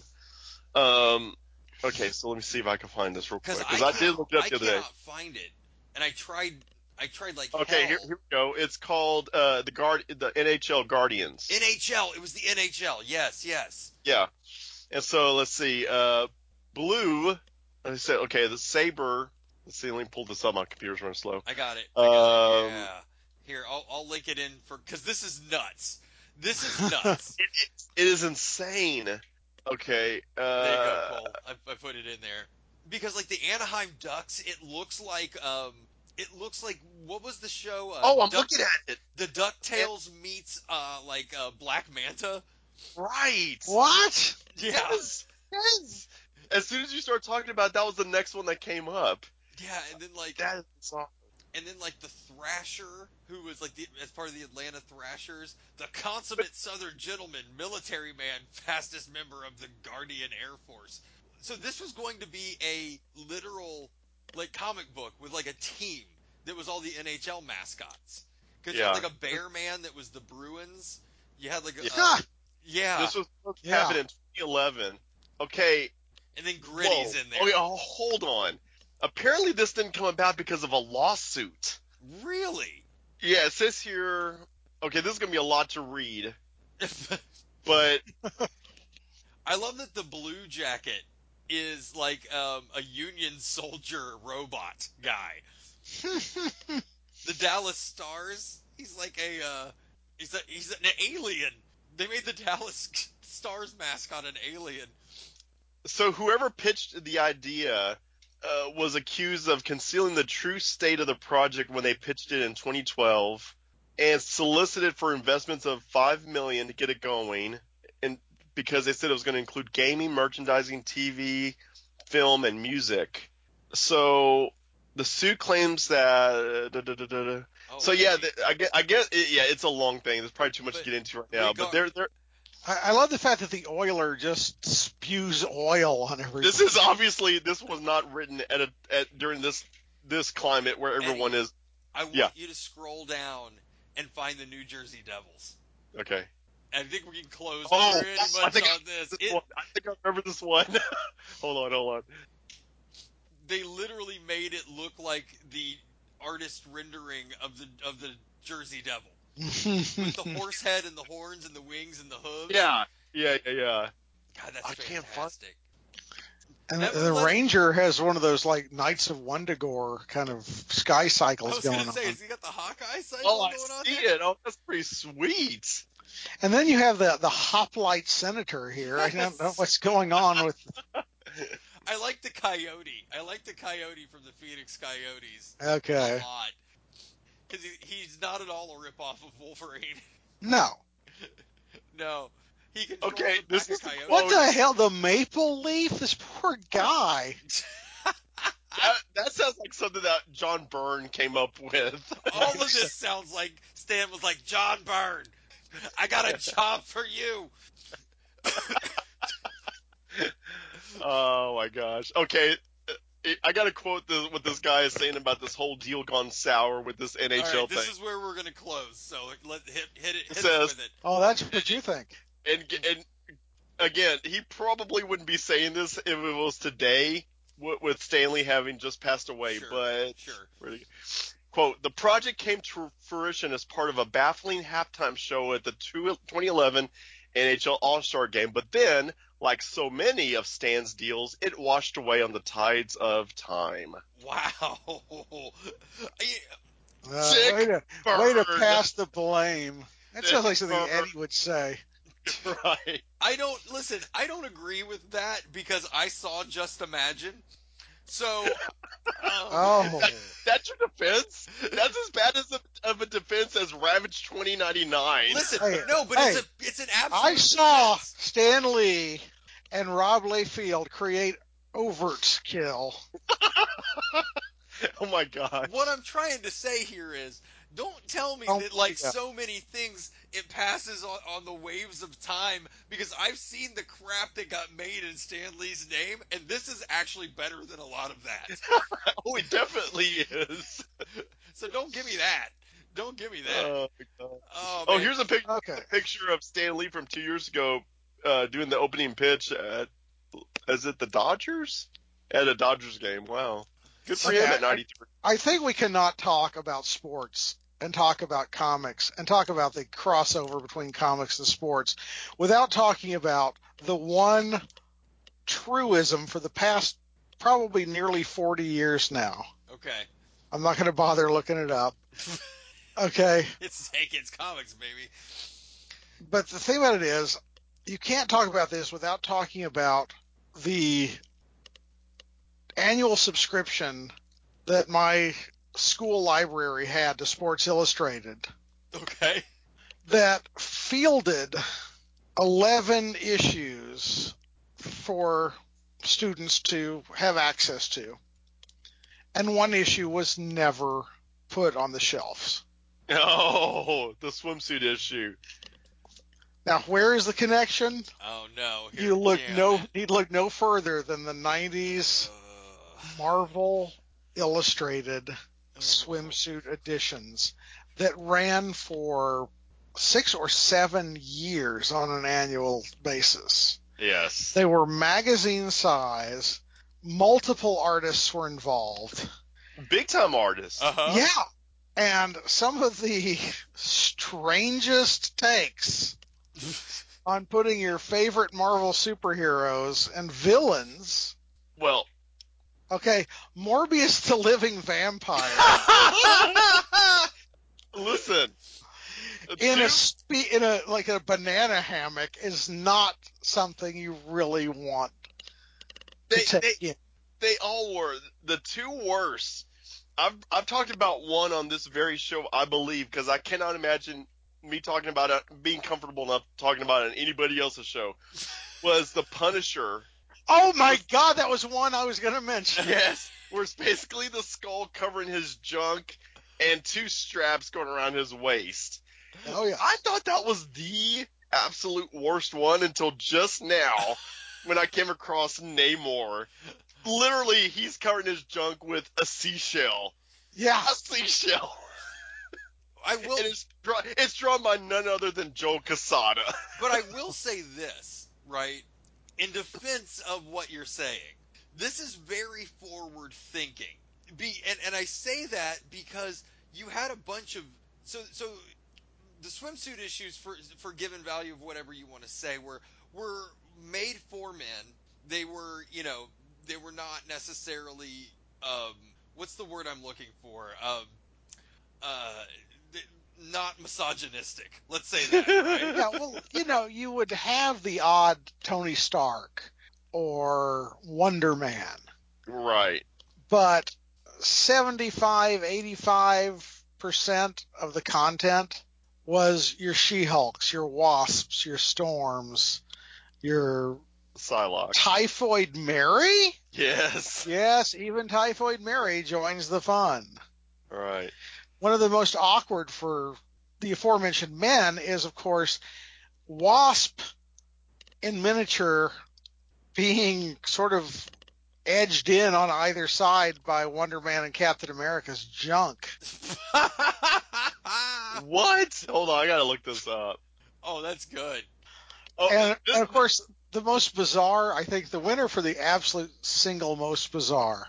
Um, okay, so let me see if I can find this real quick Because because I, I, did can't- look it up I the other day. cannot find it, and I tried. I tried like Okay, hell. here, here we go. It's called uh, the guard, the N H L Guardians. N H L. It was the N H L. Yes, yes. Yeah, and so let's see. Uh, blue. I said okay. The Saber. Let's see. Let me pull this up. My computer's running slow. I got it. I got it. Um, Yeah. Here, I'll, I'll link it in for because this is nuts. This is nuts. It, it, it is insane. Okay. Uh, There you go, Cole. I, I put it in there because like the Anaheim Ducks, it looks like um, it looks like what was the show? Uh, Oh, I'm Duck, looking at it. the DuckTales meets uh like uh, Black Manta. Right. What? Yeah. Yes. Yes. As soon as you start talking about it, that was the next one that came up. Yeah, and then like That is awesome. and then like the Thrasher, who was like the, as part of the Atlanta Thrashers, the consummate Southern gentleman, military man, fastest member of the Guardian Air Force. So this was going to be a literal like comic book with like a team that was all the N H L mascots. Because you Yeah. had like a Bear Man that was the Bruins. You had like a, Yeah. uh, yeah, This was supposed to Yeah. happen in twenty eleven. Okay. and then Gritty's Whoa. in there. Oh, yeah, hold on. Apparently, this didn't come about because of a lawsuit. Really? Yeah, it says here. Okay, this is gonna be a lot to read, but I love that the Blue Jacket is like um, a Union soldier robot guy. The Dallas Stars, he's like a uh, he's a he's an alien. They made the Dallas Stars mascot an alien. so whoever pitched the idea uh, was accused of concealing the true state of the project when they pitched it in twenty twelve, and solicited for investments of five million dollars to get it going, and because they said it was going to include gaming, merchandising, T V, film, and music. So the suit claims that. Da, da, da, da, da. Oh, So yeah, wait. the, I guess, I guess it, yeah, it's a long thing. There's probably too much But to get into right now. regar- But they're they're I, I love the fact that the oiler just spews oil on everything. This is obviously this was not written at a at during this this climate where everyone Eddie, is. I want Yeah. you to scroll down and find the New Jersey Devils. Okay. I think we can close Oh, pretty I much think I on this. this It, one. I think I remember this one. hold on, hold on. they literally made it look like the artist rendering of the of the Jersey Devil with the horse head and the horns and the wings and the hooves. Yeah, yeah, yeah, yeah. God, that's I can't find- fantastic. And Never the let it- Ranger has one of those like Knights of Wendigore kind of sky I cycles was going gonna say, on. has he got the Hawkeye cycle Oh, I going on see there? it. Oh, that's pretty sweet. And then you have the the hoplite senator here. I don't know Yes. what's going on with. I like the Coyote. I like the Coyote from the Phoenix Coyotes Okay, a lot. Because he, he's not at all a ripoff of Wolverine. no. No. He controls Okay, a pack this of is the coyotes. What the hell? The maple leaf? This poor guy. That, that sounds like something that John Byrne came up with. All of this sounds like Stan was like, John Byrne, I got a job for you. Oh my gosh. Okay, I got to quote the, what this guy is saying about this whole deal gone sour with this N H L All right, thing. this is where we're going to close, so let, hit, hit, it, hit Says- us with it. Oh, that's what you think. And and again, he probably wouldn't be saying this if it was today, with, with Stanley having just passed away. Sure, but sure. really, quote: the project came to fruition as part of a baffling halftime show at the twenty eleven N H L All-Star Game, but then, like so many of Stan's deals, it washed away on the tides of time. Wow. Uh, Sick way, to, way to burn. pass the blame. That sounds like Sick something burn. Eddie would say. Right. I don't listen. I don't agree with that because I saw Just Imagine. So, um, Oh, That's your defense? That's as bad as a, of a defense as Ravage twenty ninety-nine. listen, Hey, no, but hey, it's a it's an absolute. I saw defense. Stan Lee and Rob Layfield create overt kill. Oh my god. What I'm trying to say here is, don't tell me Oh, that like yeah. so many things it passes on, on the waves of time because I've seen the crap that got made in Stan Lee's name, and this is actually better than a lot of that. Oh, it definitely is. So don't give me that. Don't give me that. Oh, my god. Oh, Oh, man. here's a pic- Okay. picture of Stan Lee from two years ago uh, doing the opening pitch at, is it the Dodgers? At a Dodgers game. Wow. Good for Okay, him I- at ninety-three. I think we cannot talk about sports and talk about comics and talk about the crossover between comics and sports without talking about the one truism for the past probably nearly forty years now. Okay. I'm not going to bother looking it up. Okay. It's Hey Kids Comics, baby. But the thing about it is, you can't talk about this without talking about the annual subscription that my school library had to Sports Illustrated Okay. that fielded eleven issues for students to have access to. And one issue was never put on the shelves. Oh, the swimsuit issue. Now, where is the connection? Oh no. Here, You look damn no, it. need look no further than the nineties Ugh. Marvel Illustrated Ugh. swimsuit editions that ran for six or seven years on an annual basis. Yes. They were magazine size. Multiple artists were involved. Big time artist. Uh-huh. Yeah. And some of the strangest takes on putting your favorite Marvel superheroes and villains. Well, Okay, Morbius the Living Vampire listen. in a Dude, spe- in a like a banana hammock is not something you really want to they, take they, in. they all were the two worst. I've I've talked about one on this very show, I believe, because I cannot imagine me talking about it, being comfortable enough talking about it on anybody else's show. Was the Punisher? Oh my God, that was one I was going to mention. Yes, where it's basically the skull covering his junk and two straps going around his waist. Oh yeah. I thought that was the absolute worst one until just now when I came across Namor. Literally, he's covering his junk with a seashell. Yeah. A seashell. I will, And it's, draw, it's drawn by none other than Joe Quesada. but I will say this, right? In defense of what you're saying, this is very forward thinking. Be and, and I say that because you had a bunch of so so the swimsuit issues, for for given value of whatever you want to say, were were made for men. They were, you know, they were not necessarily um what's the word I'm looking for? Um uh not misogynistic. Let's say that, right? Yeah, well, you know, you would have the odd Tony Stark or Wonder Man, Right. but seventy-five, eighty-five percent of the content was your She-Hulks, your Wasps, your Storms, your Psylocke. Typhoid Mary? Yes. Yes, even Typhoid Mary joins the fun. Right. One of the most awkward for the aforementioned men is, of course, Wasp in miniature being sort of edged in on either side by Wonder Man and Captain America's junk. What? Hold on, I gotta look this up. Oh, that's good. Oh, And, this- and of course, the most bizarre, I think the winner for the absolute single most bizarre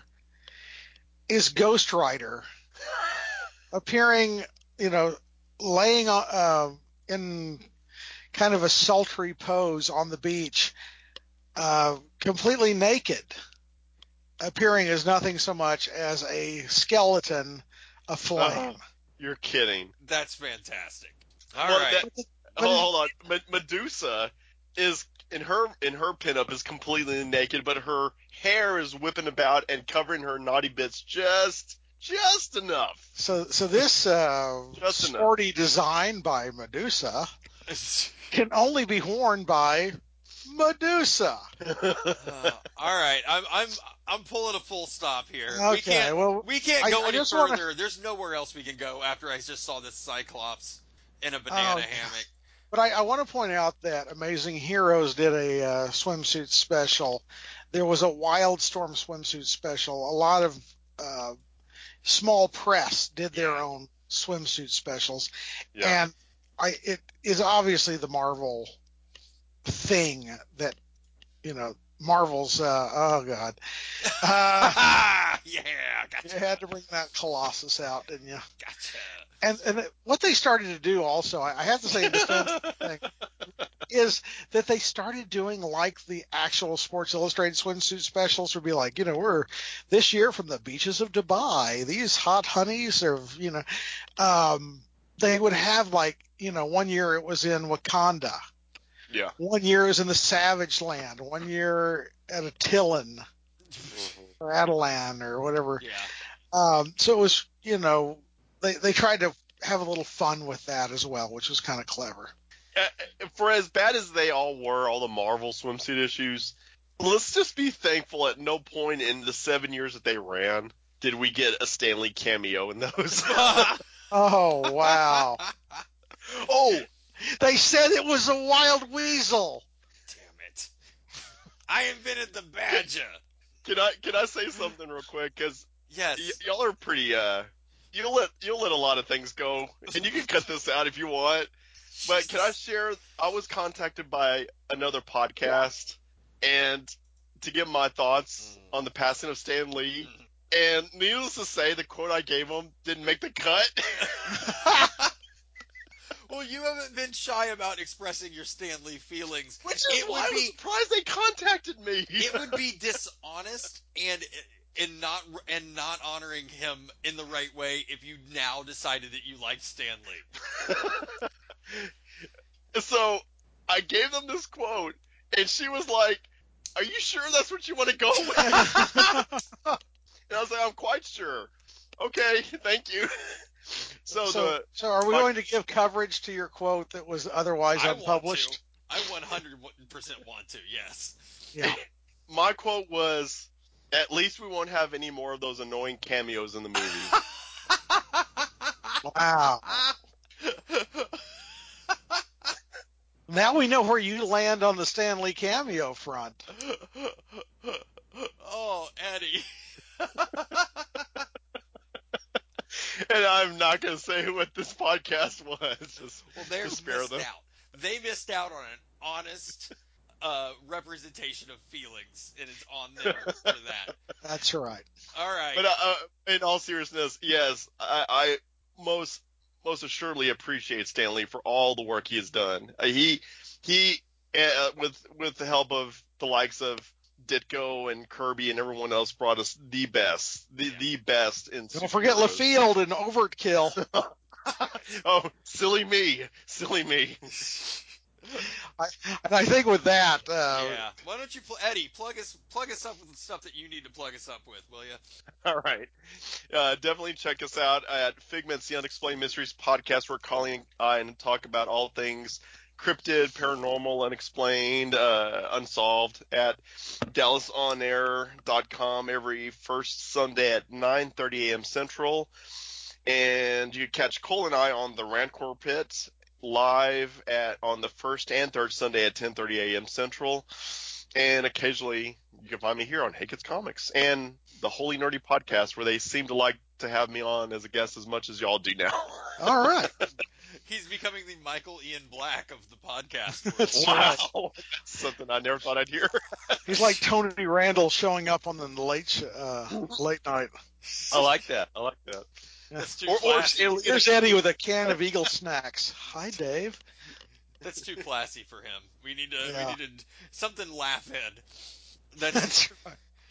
is Ghost Rider appearing, you know, laying on, uh, in kind of a sultry pose on the beach, uh, completely naked, appearing as nothing so much as a skeleton aflame. Oh, you're kidding. That's fantastic. All Well, right. that- But hold, it- hold on. Me- Medusa is in her in her pinup is completely naked, but her hair is whipping about and covering her naughty bits just just enough. So, so this uh, Just enough. sporty design by Medusa can only be worn by Medusa. Uh, all right, I'm I'm I'm pulling a full stop here. we Okay, can't well, we can't I- go I any just wanna- further. There's nowhere else we can go after I just saw this Cyclops in a banana Oh, hammock. But I, I want to point out that Amazing Heroes did a uh, swimsuit special. There was a Wildstorm swimsuit special. A lot of uh, small press did their Yeah. own swimsuit specials, Yeah. and I it is obviously the Marvel thing that you know Marvel's. Uh, oh God, uh, yeah, you gotcha, had to bring that Colossus out, didn't you? gotcha. And and what they started to do also, I, I have to say in defense of the thing, is that they started doing like the actual Sports Illustrated swimsuit specials would be like, you know, we're this year from the beaches of Dubai, these hot honeys are, you know, um, they would have like, you know, one year it was in Wakanda, Yeah. one year it was in the Savage Land, one year at Attilan Mhm. or Atalan or whatever. Yeah. Um, so it was, you know, they, they tried to have a little fun with that as well, which was kind of clever. Uh, For as bad as they all were, all the Marvel swimsuit issues, let's just be thankful at no point in the seven years that they ran did we get a Stan Lee cameo in those. Oh, wow. Oh, They said it was a wild weasel. Damn it! I invented the badger. can I can I say something real quick? Because Yes. y- y'all are pretty. Uh, you'll let you'll let a lot of things go, and you can cut this out if you want. But can I share? I was contacted by another podcast, and to give my thoughts on the passing of Stan Lee. And needless to say, the quote I gave him didn't make the cut. Well, you haven't been shy about expressing your Stan Lee feelings. Which is It why would I was be- surprised they contacted me. It would be dishonest and and not and not honoring him in the right way if you now decided that you liked Stan Lee. So I gave them this quote, and she was like, "Are you sure that's what you want to go with?" And I was like, "I'm quite sure." Okay, thank you. So, So, the so are we my- going to give coverage to your quote that was otherwise I want unpublished? to. I one hundred percent want to. Yes. Yeah. my quote was, "At least we won't have any more of those annoying cameos in the movie." Wow. Now we know where you land on the Stan Lee cameo front. Oh, Eddie. And I'm not going to say what this podcast was. Just Well, they're to spare missed them. out. They missed out on an honest uh, representation of feelings, and it's on them for that. That's right. All right. But uh, uh, in all seriousness, yes, I, I most most assuredly appreciate Stan Lee for all the work he has done. Uh, he he uh, with with the help of the likes of Ditko and Kirby and everyone else brought us the best, the Yeah. the best in. Don't forget superheroes. LaField and Overkill. Oh, silly me, silly me. I, and I think with that, uh, Yeah. Why don't you, pl- Eddie, plug us plug us up with the stuff that you need to plug us up with, will you? All right. Uh, definitely check us out at Figments, the Unexplained Mysteries podcast, where Colleen and I talk about all things cryptid, paranormal, unexplained, uh, unsolved at dallas on air dot com every first Sunday at nine thirty a.m. Central. And you can catch Cole and I on the Rancor Pit live at on the first and third Sunday at ten thirty a.m. Central. And occasionally you can find me here on Hey Kids Comics and the Holy Nerdy podcast, where they seem to like to have me on as a guest as much as y'all do now. all right. He's becoming the Michael Ian Black of the podcast world. That's Wow. right. That's something I never thought I'd hear. He's like Tony Randall showing up on the late sh- uh, late night. I like that. I like that. That's too Or, or classy. in- in- Here's Eddie with a can of Eagle Snacks. Hi, Dave. That's too classy for him. We need to Yeah. we need to something laugh in. That's, That's right.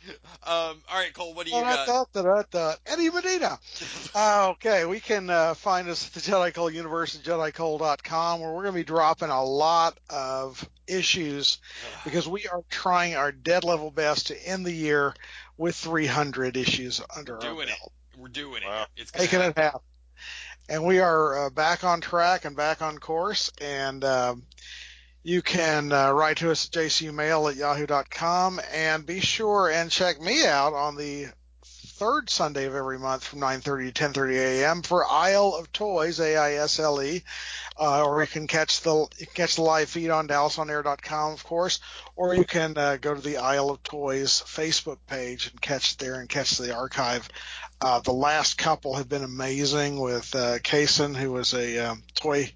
um. All right, Cole. What do you got? Da-da-da-da-da. Eddie Medina. Uh, okay, we can uh, find us at the Jedi Cole Universe at Jedi Cole dot com, where we're going to be dropping a lot of issues because we are trying our dead level best to end the year with three hundred issues under We're our doing it. belt. We're doing Wow. it. It's gonna Making happen. it happen. And we are uh, back on track and back on course. And um, you can uh, write to us at j c u mail at yahoo dot com, and be sure and check me out on the third Sunday of every month from nine thirty to ten thirty a.m. for Isle of Toys, A I S L E, uh, or you can catch the you can catch the live feed on dallas on air dot com, of course, or you can uh, go to the Isle of Toys Facebook page and catch it there and catch the archive. Uh, the last couple have been amazing with uh, Kaysen, who was a um, toy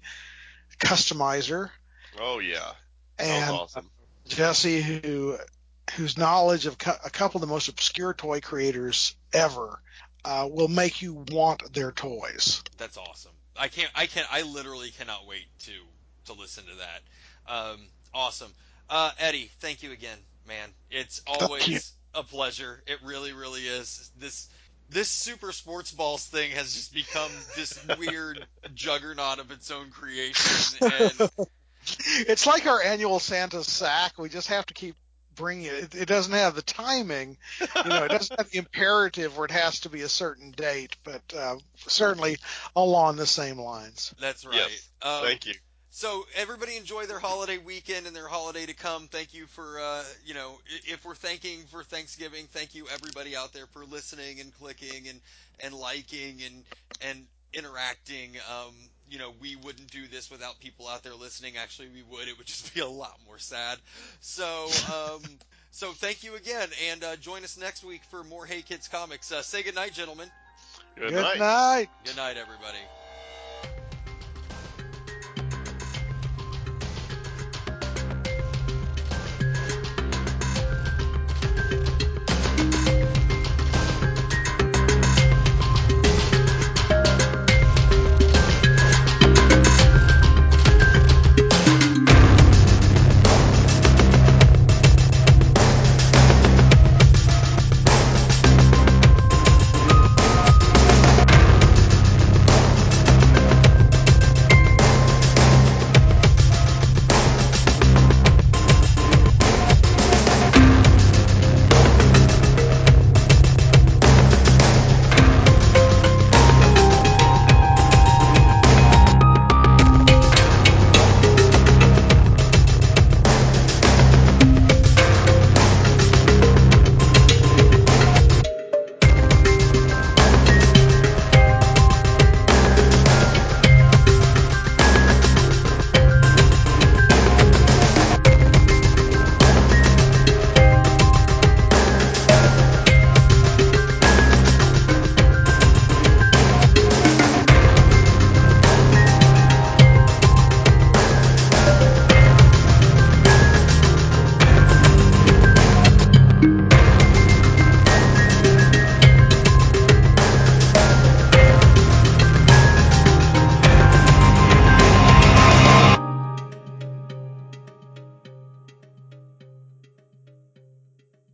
customizer, Oh, yeah. That and was awesome. Jesse, who whose knowledge of cu- a couple of the most obscure toy creators ever uh, will make you want their toys. That's awesome. I can't. I can't. I literally cannot wait to to listen to that. Um. Awesome. Uh. Eddie, thank you again, man. It's Thank you. always a pleasure. It really, really is. This. This Super Sports Balls thing has just become this weird juggernaut of its own creation, and It's like our annual Santa sack. We just have to keep bringing it. It, it doesn't have the timing, you know, it doesn't have the imperative where it has to be a certain date, but uh, certainly along the same lines. that's right. Yes. Um, Thank you. So everybody enjoy their holiday weekend and their holiday to come. Thank you for, uh, you know, i- if we're thanking for Thanksgiving, thank you everybody out there for listening and clicking and, and liking and, and interacting. Um, you know, we wouldn't do this without people out there listening. Actually, we would. It would just be a lot more sad. So, um, so thank you again, and uh, join us next week for more Hey Kids Comics. Uh, say goodnight, gentlemen. Good, Good night. night. Good night, everybody.